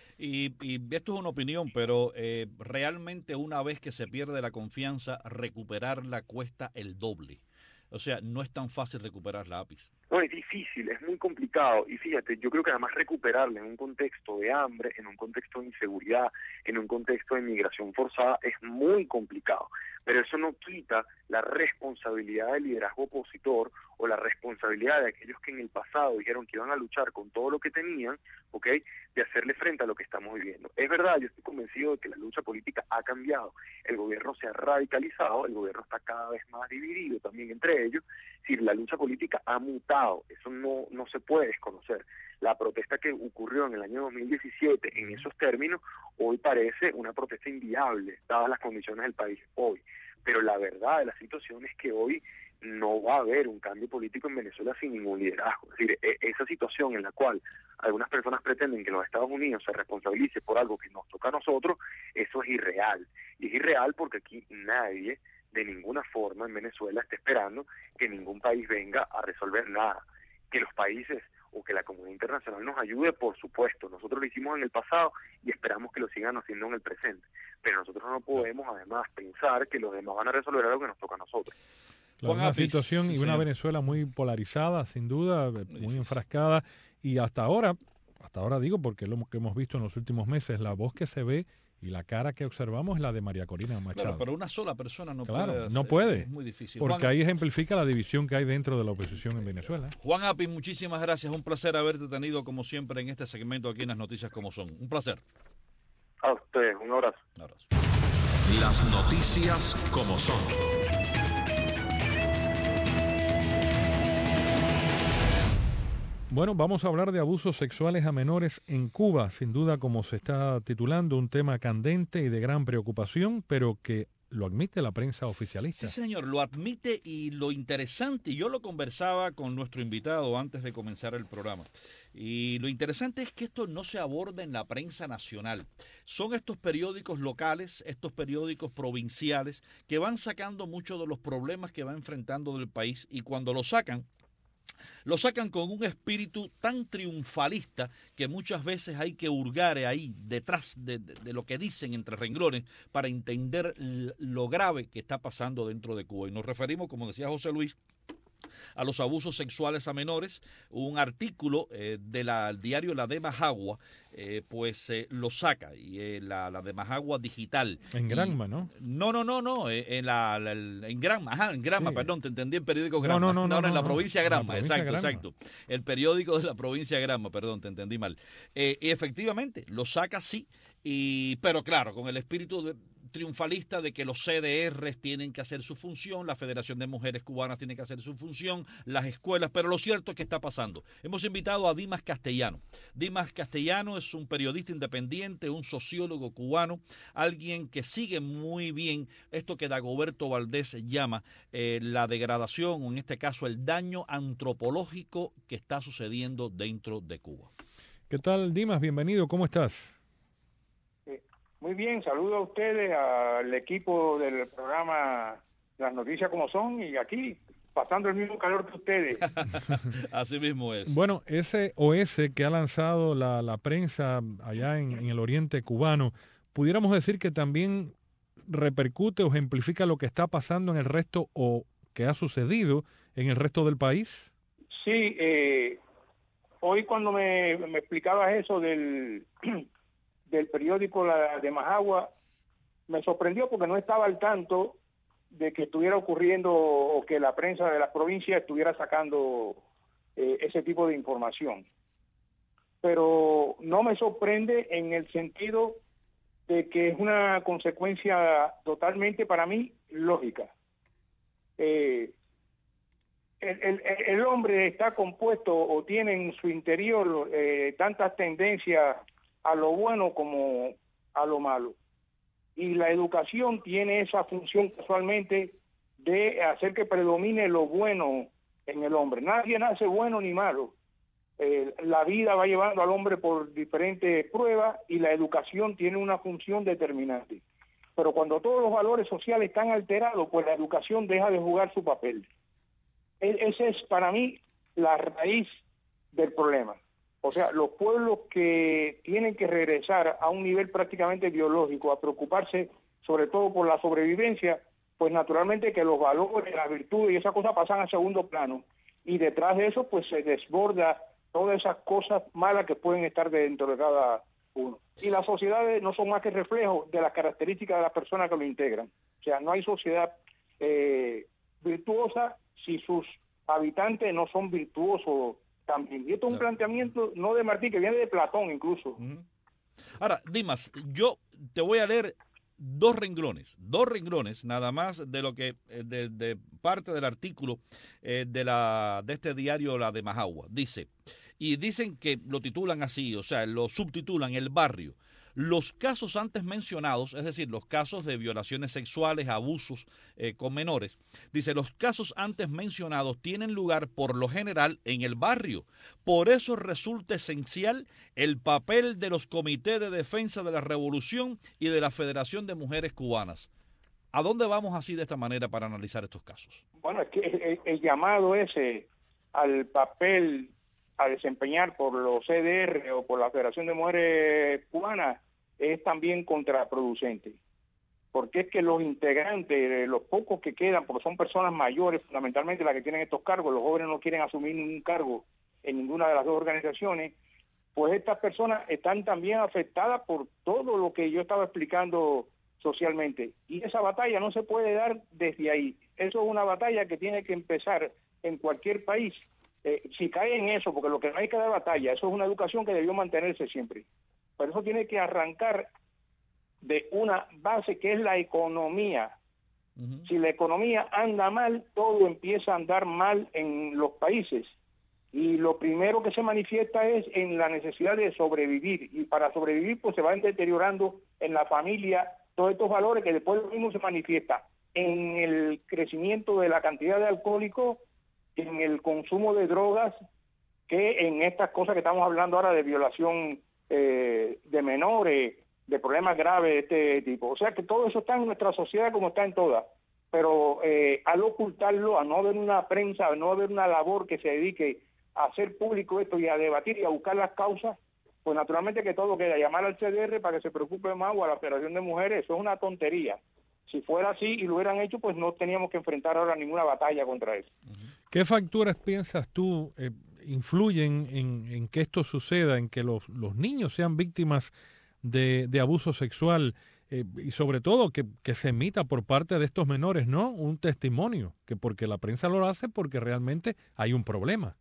Y, y esto es una opinión, pero eh, realmente una vez que se pierde la confianza, recuperarla cuesta el doble. O sea, no es tan fácil recuperar la APIS. No, es difícil, es muy complicado. Y fíjate, yo creo que además recuperarla en un contexto de hambre, en un contexto de inseguridad, en un contexto de migración forzada, es muy complicado. Pero eso no quita la responsabilidad del liderazgo opositor o la responsabilidad de aquellos que en el pasado dijeron que iban a luchar con todo lo que tenían, ¿ok?, de hacerle frente a lo que estamos viviendo. Es verdad, yo estoy convencido de que la lucha política ha cambiado, el gobierno se ha radicalizado, el gobierno está cada vez más dividido también entre ellos, es decir, la lucha política ha mutado, eso no, no se puede desconocer. La protesta que ocurrió en el año dos mil diecisiete en esos términos, hoy parece una protesta inviable, dadas las condiciones del país hoy. Pero la verdad de la situación es que hoy no va a haber un cambio político en Venezuela sin ningún liderazgo. Es decir, esa situación en la cual algunas personas pretenden que los Estados Unidos se responsabilice por algo que nos toca a nosotros, eso es irreal. Y es irreal porque aquí nadie, de ninguna forma en Venezuela, está esperando que ningún país venga a resolver nada. Que los países o que la comunidad internacional nos ayude, por supuesto. Nosotros lo hicimos en el pasado y esperamos que lo sigan haciendo en el presente. Pero nosotros no podemos, además, pensar que los demás van a resolver algo que nos toca a nosotros. Claro, una situación y una Venezuela muy polarizada, sin duda, muy enfrascada. Y hasta ahora, hasta ahora digo, porque es lo que hemos visto en los últimos meses, la voz que se ve y la cara que observamos es la de María Corina Machado. Claro, pero una sola persona no claro, puede. No puede. Es muy difícil. Porque Juan, ahí ejemplifica la división que hay dentro de la oposición en Venezuela. Juan Apis, muchísimas gracias. Un placer haberte tenido, como siempre, en este segmento aquí en Las Noticias Como Son. Un placer. A ustedes, un abrazo. Un abrazo. Las noticias como son. Bueno, vamos a hablar de abusos sexuales a menores en Cuba, sin duda como se está titulando, un tema candente y de gran preocupación, pero que lo admite la prensa oficialista. Sí, señor, lo admite, y lo interesante, y yo lo conversaba con nuestro invitado antes de comenzar el programa, y lo interesante es que esto no se aborda en la prensa nacional. Son estos periódicos locales, estos periódicos provinciales, que van sacando muchos de los problemas que va enfrentando del país, y cuando lo sacan, lo sacan con un espíritu tan triunfalista que muchas veces hay que hurgar ahí detrás de, de, de lo que dicen entre renglones para entender lo grave que está pasando dentro de Cuba. Y nos referimos, como decía José Luis, a los abusos sexuales a menores. Un artículo eh, del diario La de Majagua, eh, pues eh, lo saca, y eh, la, la de Majagua digital. En Granma, y, ¿no? No, no, no, no, eh, en la, la en Granma, ajá, en Granma, sí. Perdón, te entendí el periódico Granma. No, no, no, no, no, no en la no, provincia de Granma, provincia exacto, Granma. exacto. El periódico de la provincia de Granma, perdón, te entendí mal. Eh, y efectivamente, lo saca sí, y, pero claro, con el espíritu de, triunfalista de que los C D Rs tienen que hacer su función, la Federación de Mujeres Cubanas tiene que hacer su función, las escuelas, pero lo cierto es que está pasando. Hemos invitado a Dimas Castellano. Dimas Castellano es un periodista independiente, un sociólogo cubano, alguien que sigue muy bien esto que Dagoberto Valdés llama eh, la degradación, o en este caso el daño antropológico que está sucediendo dentro de Cuba. ¿Qué tal, Dimas? Bienvenido, ¿cómo estás? Muy bien, saludo a ustedes, al equipo del programa Las Noticias Como Son, y aquí pasando el mismo calor que ustedes. Así mismo es. Bueno, ese O S que ha lanzado la, la prensa allá en, en el oriente cubano, pudiéramos decir que también repercute o ejemplifica lo que está pasando en el resto, o que ha sucedido en el resto del país. Sí, eh, hoy cuando me, me explicabas eso del... del periódico La de Majagua, me sorprendió porque no estaba al tanto de que estuviera ocurriendo, o que la prensa de las provincias estuviera sacando eh, ese tipo de información. Pero no me sorprende en el sentido de que es una consecuencia totalmente, para mí, lógica. Eh, el, el, el hombre está compuesto o tiene en su interior eh, tantas tendencias a lo bueno como a lo malo. Y la educación tiene esa función casualmente de hacer que predomine lo bueno en el hombre. Nadie nace bueno ni malo. Eh, la vida va llevando al hombre por diferentes pruebas, y la educación tiene una función determinante. Pero cuando todos los valores sociales están alterados, pues la educación deja de jugar su papel. E- esa es para mí la raíz del problema. O sea, los pueblos que tienen que regresar a un nivel prácticamente biológico, a preocuparse sobre todo por la sobrevivencia, pues naturalmente que los valores, las virtudes y esas cosas pasan a segundo plano. Y detrás de eso, pues se desborda todas esas cosas malas que pueden estar dentro de cada uno. Y las sociedades no son más que reflejos de las características de las personas que lo integran. O sea, no hay sociedad eh, virtuosa si sus habitantes no son virtuosos también. Y esto es un planteamiento no de Martí, que viene de Platón incluso. Uh-huh. Ahora, Dimas, yo te voy a leer dos renglones, dos renglones nada más de lo que, de, de parte del artículo eh, de, la, de este diario La de Majagua. Dice, y dicen que lo titulan así, o sea, lo subtitulan El Barrio. Los casos antes mencionados, es decir, los casos de violaciones sexuales, abusos eh, con menores, dice, los casos antes mencionados tienen lugar por lo general en el barrio. Por eso resulta esencial el papel de los comités de defensa de la revolución y de la Federación de Mujeres Cubanas. ¿A dónde vamos así de esta manera para analizar estos casos? Bueno, es que el, el llamado ese al papel a desempeñar por los C D R o por la Federación de Mujeres Cubanas es también contraproducente, porque es que los integrantes, los pocos que quedan, porque son personas mayores fundamentalmente las que tienen estos cargos, los jóvenes no quieren asumir ningún cargo en ninguna de las dos organizaciones, pues estas personas están también afectadas por todo lo que yo estaba explicando socialmente, y esa batalla no se puede dar desde ahí. Eso es una batalla que tiene que empezar en cualquier país. Eh, si cae en eso, porque lo que no hay que dar batalla, eso es una educación que debió mantenerse siempre. Pero eso tiene que arrancar de una base que es la economía. Uh-huh. Si la economía anda mal, todo empieza a andar mal en los países. Y lo primero que se manifiesta es en la necesidad de sobrevivir. Y para sobrevivir, pues se van deteriorando en la familia todos estos valores que después lo mismo se manifiesta en el crecimiento de la cantidad de alcohólicos, en el consumo de drogas, que en estas cosas que estamos hablando ahora de violación eh, de menores, de problemas graves de este tipo. O sea que todo eso está en nuestra sociedad como está en todas. Pero eh, al ocultarlo, a no haber una prensa, a no haber una labor que se dedique a hacer público esto y a debatir y a buscar las causas, pues naturalmente que todo queda. Llamar al C D R para que se preocupe más o a la Federación de Mujeres, eso es una tontería. Si fuera así y lo hubieran hecho, pues no teníamos que enfrentar ahora ninguna batalla contra eso. ¿Qué factores piensas tú eh, influyen en, en que esto suceda, en que los, los niños sean víctimas de, de abuso sexual eh, y sobre todo que, que se emita por parte de estos menores, ¿no? Un testimonio, que porque la prensa lo hace porque realmente hay un problema.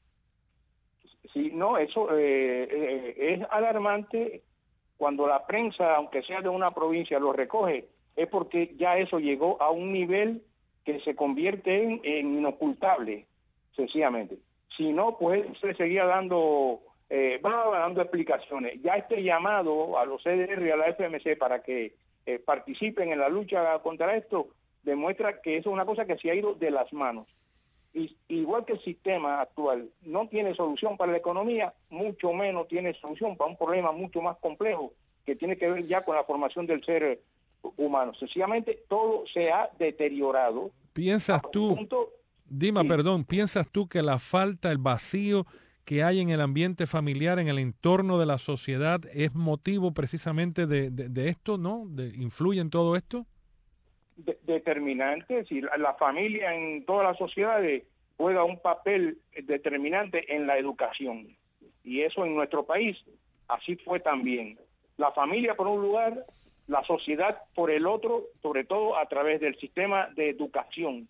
Sí, no, eso eh, eh, es alarmante cuando la prensa, aunque sea de una provincia, lo recoge. Es porque ya eso llegó a un nivel que se convierte en, en inocultable, sencillamente. Si no, pues se seguía dando, eh, dando explicaciones. Ya este llamado a los C D R y a la F M C para que eh, participen en la lucha contra esto, demuestra que eso es una cosa que se ha ido de las manos. Y, igual que el sistema actual no tiene solución para la economía, mucho menos tiene solución para un problema mucho más complejo que tiene que ver ya con la formación del ser humano. Sencillamente todo se ha deteriorado. ¿Piensas tú, punto, Dima, sí. perdón, piensas tú que la falta, el vacío que hay en el ambiente familiar, en el entorno de la sociedad, es motivo precisamente de, de, de esto, ¿no? De, ¿influye en todo esto? De, determinante, si la, la familia en todas las sociedades juega un papel determinante en la educación. Y eso en nuestro país así fue también. La familia por un lugar, la sociedad por el otro, sobre todo a través del sistema de educación.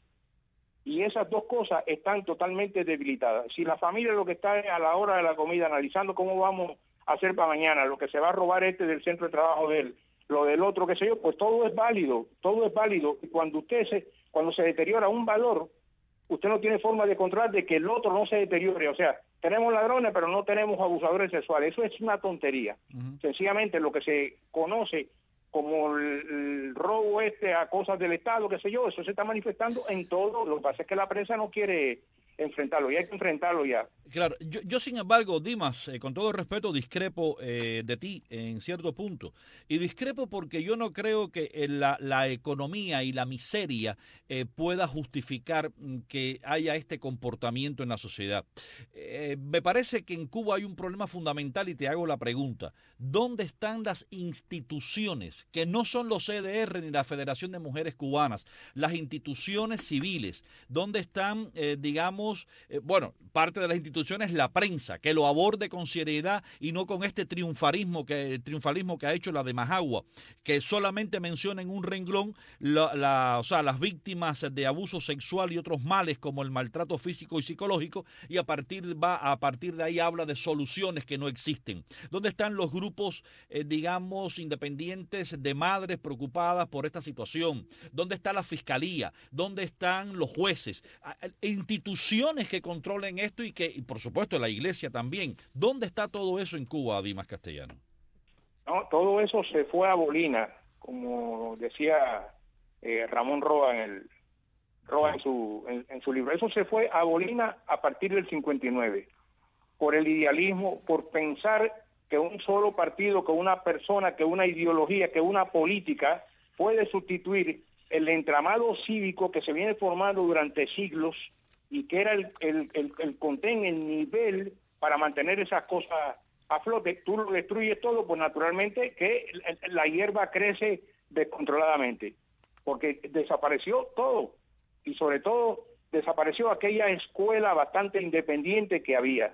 Y esas dos cosas están totalmente debilitadas. Si la familia lo que está a la hora de la comida analizando cómo vamos a hacer para mañana, lo que se va a robar este del centro de trabajo de él, lo del otro, qué sé yo, pues todo es válido, todo es válido. Y cuando usted se, cuando se deteriora un valor, usted no tiene forma de controlar de que el otro no se deteriore. O sea, tenemos ladrones, pero no tenemos abusadores sexuales. Eso es una tontería. Uh-huh. Sencillamente lo que se conoce como el, el robo este a cosas del Estado, qué sé yo, eso se está manifestando en todo. Lo que pasa es que la prensa no quiere enfrentarlo, y hay que enfrentarlo ya. Claro, yo, yo sin embargo, Dimas, eh, con todo respeto, discrepo eh, de ti en cierto punto. Y discrepo porque yo no creo que eh, la, la economía y la miseria eh, pueda justificar que haya este comportamiento en la sociedad. Eh, me parece que en Cuba hay un problema fundamental y te hago la pregunta. ¿Dónde están las instituciones, que no son los C D R ni la Federación de Mujeres Cubanas, las instituciones civiles? ¿Dónde están, eh, digamos, Eh, bueno, parte de las instituciones, la prensa, que lo aborde con seriedad y no con este triunfalismo que, el triunfalismo que ha hecho la de Majagua, que solamente menciona en un renglón la, la, o sea, las víctimas de abuso sexual y otros males como el maltrato físico y psicológico, y a partir, va, a partir de ahí habla de soluciones que no existen. ¿Dónde están los grupos, eh, digamos, independientes de madres preocupadas por esta situación? ¿Dónde está la fiscalía? ¿Dónde están los jueces? Instituciones que controlen esto y que, y por supuesto, la iglesia también. ¿Dónde está todo eso en Cuba, Dimas Castellano? No, todo eso se fue a bolina, como decía eh, Ramón Roa en el Roa en su en, en su libro. Eso se fue a bolina a partir del cincuenta y nueve, por el idealismo, por pensar que un solo partido, que una persona, que una ideología, que una política puede sustituir el entramado cívico que se viene formando durante siglos y que era el, el, el, el contén, el nivel para mantener esas cosas a flote. Tú lo destruyes todo, pues naturalmente que la hierba crece descontroladamente, porque desapareció todo, y sobre todo desapareció aquella escuela bastante independiente que había.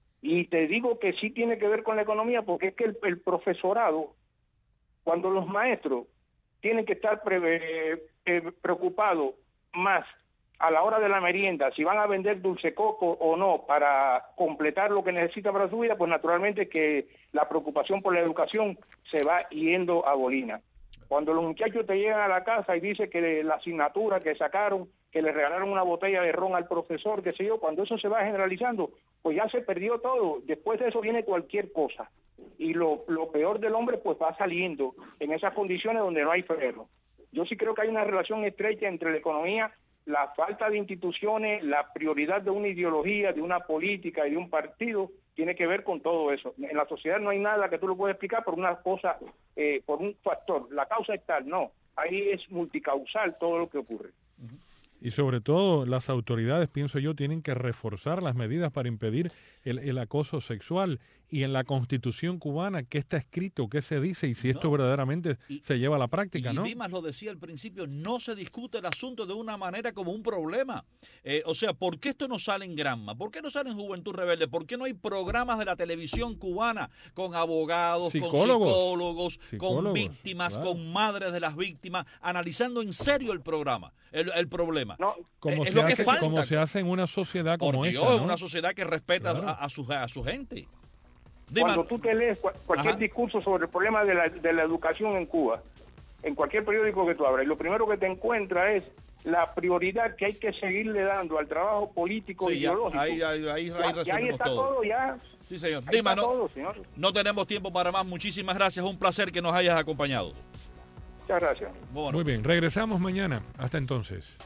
Y te digo que sí tiene que ver con la economía, porque es que el, el profesorado, cuando los maestros tienen que estar pre, eh, preocupados más a la hora de la merienda, si van a vender dulce coco o no para completar lo que necesita para su vida, pues naturalmente que la preocupación por la educación se va yendo a bolina. Cuando los muchachos te llegan a la casa y dicen que la asignatura que sacaron, que le regalaron una botella de ron al profesor, qué sé yo, cuando eso se va generalizando, pues ya se perdió todo. Después de eso viene cualquier cosa. Y lo, lo peor del hombre pues va saliendo en esas condiciones donde no hay freno. Yo sí creo que hay una relación estrecha entre la economía, la falta de instituciones, la prioridad de una ideología, de una política y de un partido, tiene que ver con todo eso. En la sociedad no hay nada que tú lo puedas explicar por una cosa, eh, por un factor. La causa es tal, no. Ahí es multicausal todo lo que ocurre. Y sobre todo las autoridades, pienso yo, tienen que reforzar las medidas para impedir el, el acoso sexual. Y en la Constitución cubana, ¿qué está escrito? ¿Qué se dice? Y si esto no. verdaderamente y, se lleva a la práctica, y ¿no? Y Dimas lo decía al principio, no se discute el asunto de una manera como un problema. Eh, o sea, ¿por qué esto no sale en Granma? ¿Por qué no sale en Juventud Rebelde? ¿Por qué no hay programas de la televisión cubana con abogados, psicólogos, con psicólogos, psicólogos con víctimas, claro. con madres de las víctimas, analizando en serio el programa, el, el problema? No, como es se lo hace, que falta. Como se hace en una sociedad como Por Dios, esta, ¿no? una sociedad que respeta claro. a, a, su, a su gente. Cuando tú te lees cualquier Ajá. discurso sobre el problema de la, de la educación en Cuba, en cualquier periódico que tú abras, lo primero que te encuentras es la prioridad que hay que seguirle dando al trabajo político sí, ideológico. Ahí, ahí, ahí, ya, ahí ya ahí está todo, todo ya. Sí, señor. Ahí Dima, está no, todo, señor. No tenemos tiempo para más. Muchísimas gracias. Un placer que nos hayas acompañado. Muchas gracias. Bueno. Muy bien. Regresamos mañana. Hasta entonces.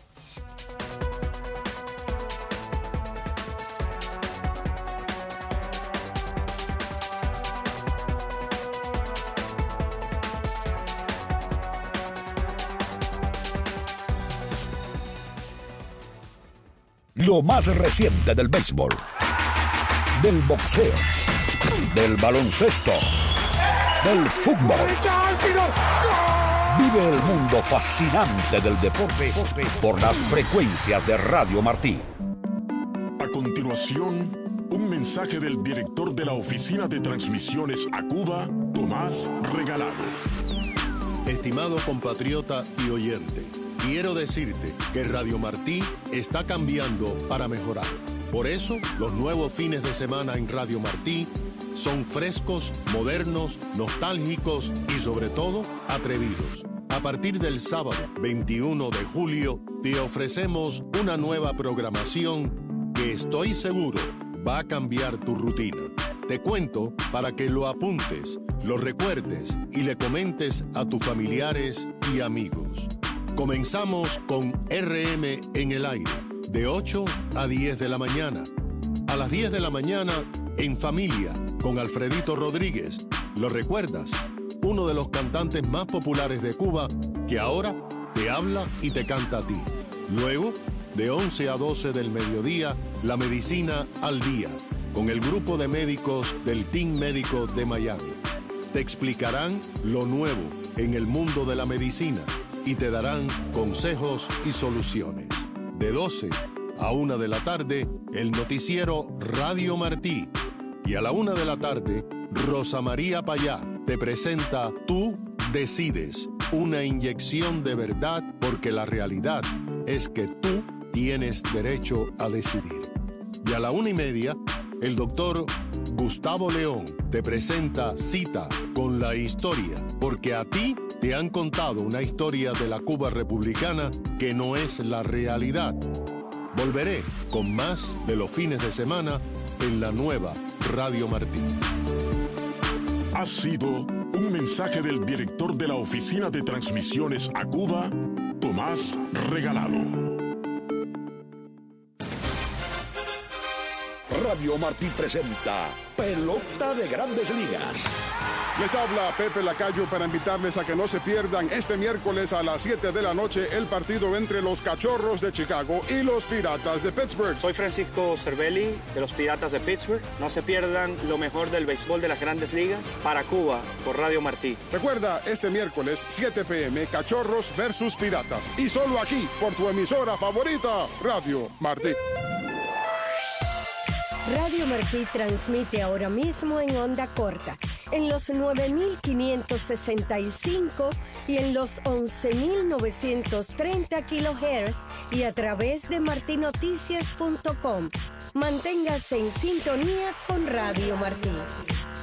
Lo más reciente del béisbol, del boxeo, del baloncesto, del fútbol. Vive el mundo fascinante del deporte por las frecuencias de Radio Martí. A continuación, un mensaje del director de la Oficina de Transmisiones a Cuba, Tomás Regalado. Estimado compatriota y oyente, quiero decirte que Radio Martí está cambiando para mejorar. Por eso, los nuevos fines de semana en Radio Martí son frescos, modernos, nostálgicos y sobre todo, atrevidos. A partir del sábado veintiuno de julio, te ofrecemos una nueva programación que estoy seguro va a cambiar tu rutina. Te cuento para que lo apuntes, lo recuerdes y le comentes a tus familiares y amigos. Comenzamos con R M en el aire, de ocho a diez de la mañana. A las diez de la mañana, En Familia, con Alfredito Rodríguez. ¿Lo recuerdas? Uno de los cantantes más populares de Cuba, que ahora te habla y te canta a ti. Luego, de once a doce del mediodía, La Medicina al Día, con el grupo de médicos del Team Médico de Miami. Te explicarán lo nuevo en el mundo de la medicina y te darán consejos y soluciones. De doce a una de la tarde, el noticiero Radio Martí. Y a la una de la tarde, Rosa María Payá te presenta Tú Decides, una inyección de verdad, porque la realidad es que tú tienes derecho a decidir. Y a la una y media, el doctor Gustavo León te presenta Cita con la historia, porque a ti te han contado una historia de la Cuba republicana que no es la realidad. Volveré con más de los fines de semana en la nueva Radio Martí. Ha sido un mensaje del director de la Oficina de Transmisiones a Cuba, Tomás Regalado. Radio Martí presenta Pelota de Grandes Ligas. Les habla Pepe Lacayo para invitarles a que no se pierdan este miércoles a las siete de la noche el partido entre los Cachorros de Chicago y los Piratas de Pittsburgh. Soy Francisco Cervelli de los Piratas de Pittsburgh. No se pierdan lo mejor del béisbol de las Grandes Ligas para Cuba por Radio Martí. Recuerda, este miércoles siete p m Cachorros versus Piratas, y solo aquí por tu emisora favorita, Radio Martí. Radio Martí transmite ahora mismo en onda corta en los nueve mil quinientos sesenta y cinco y en los once mil novecientos treinta kilohertz y a través de martinoticias punto com. Manténgase en sintonía con Radio Martí.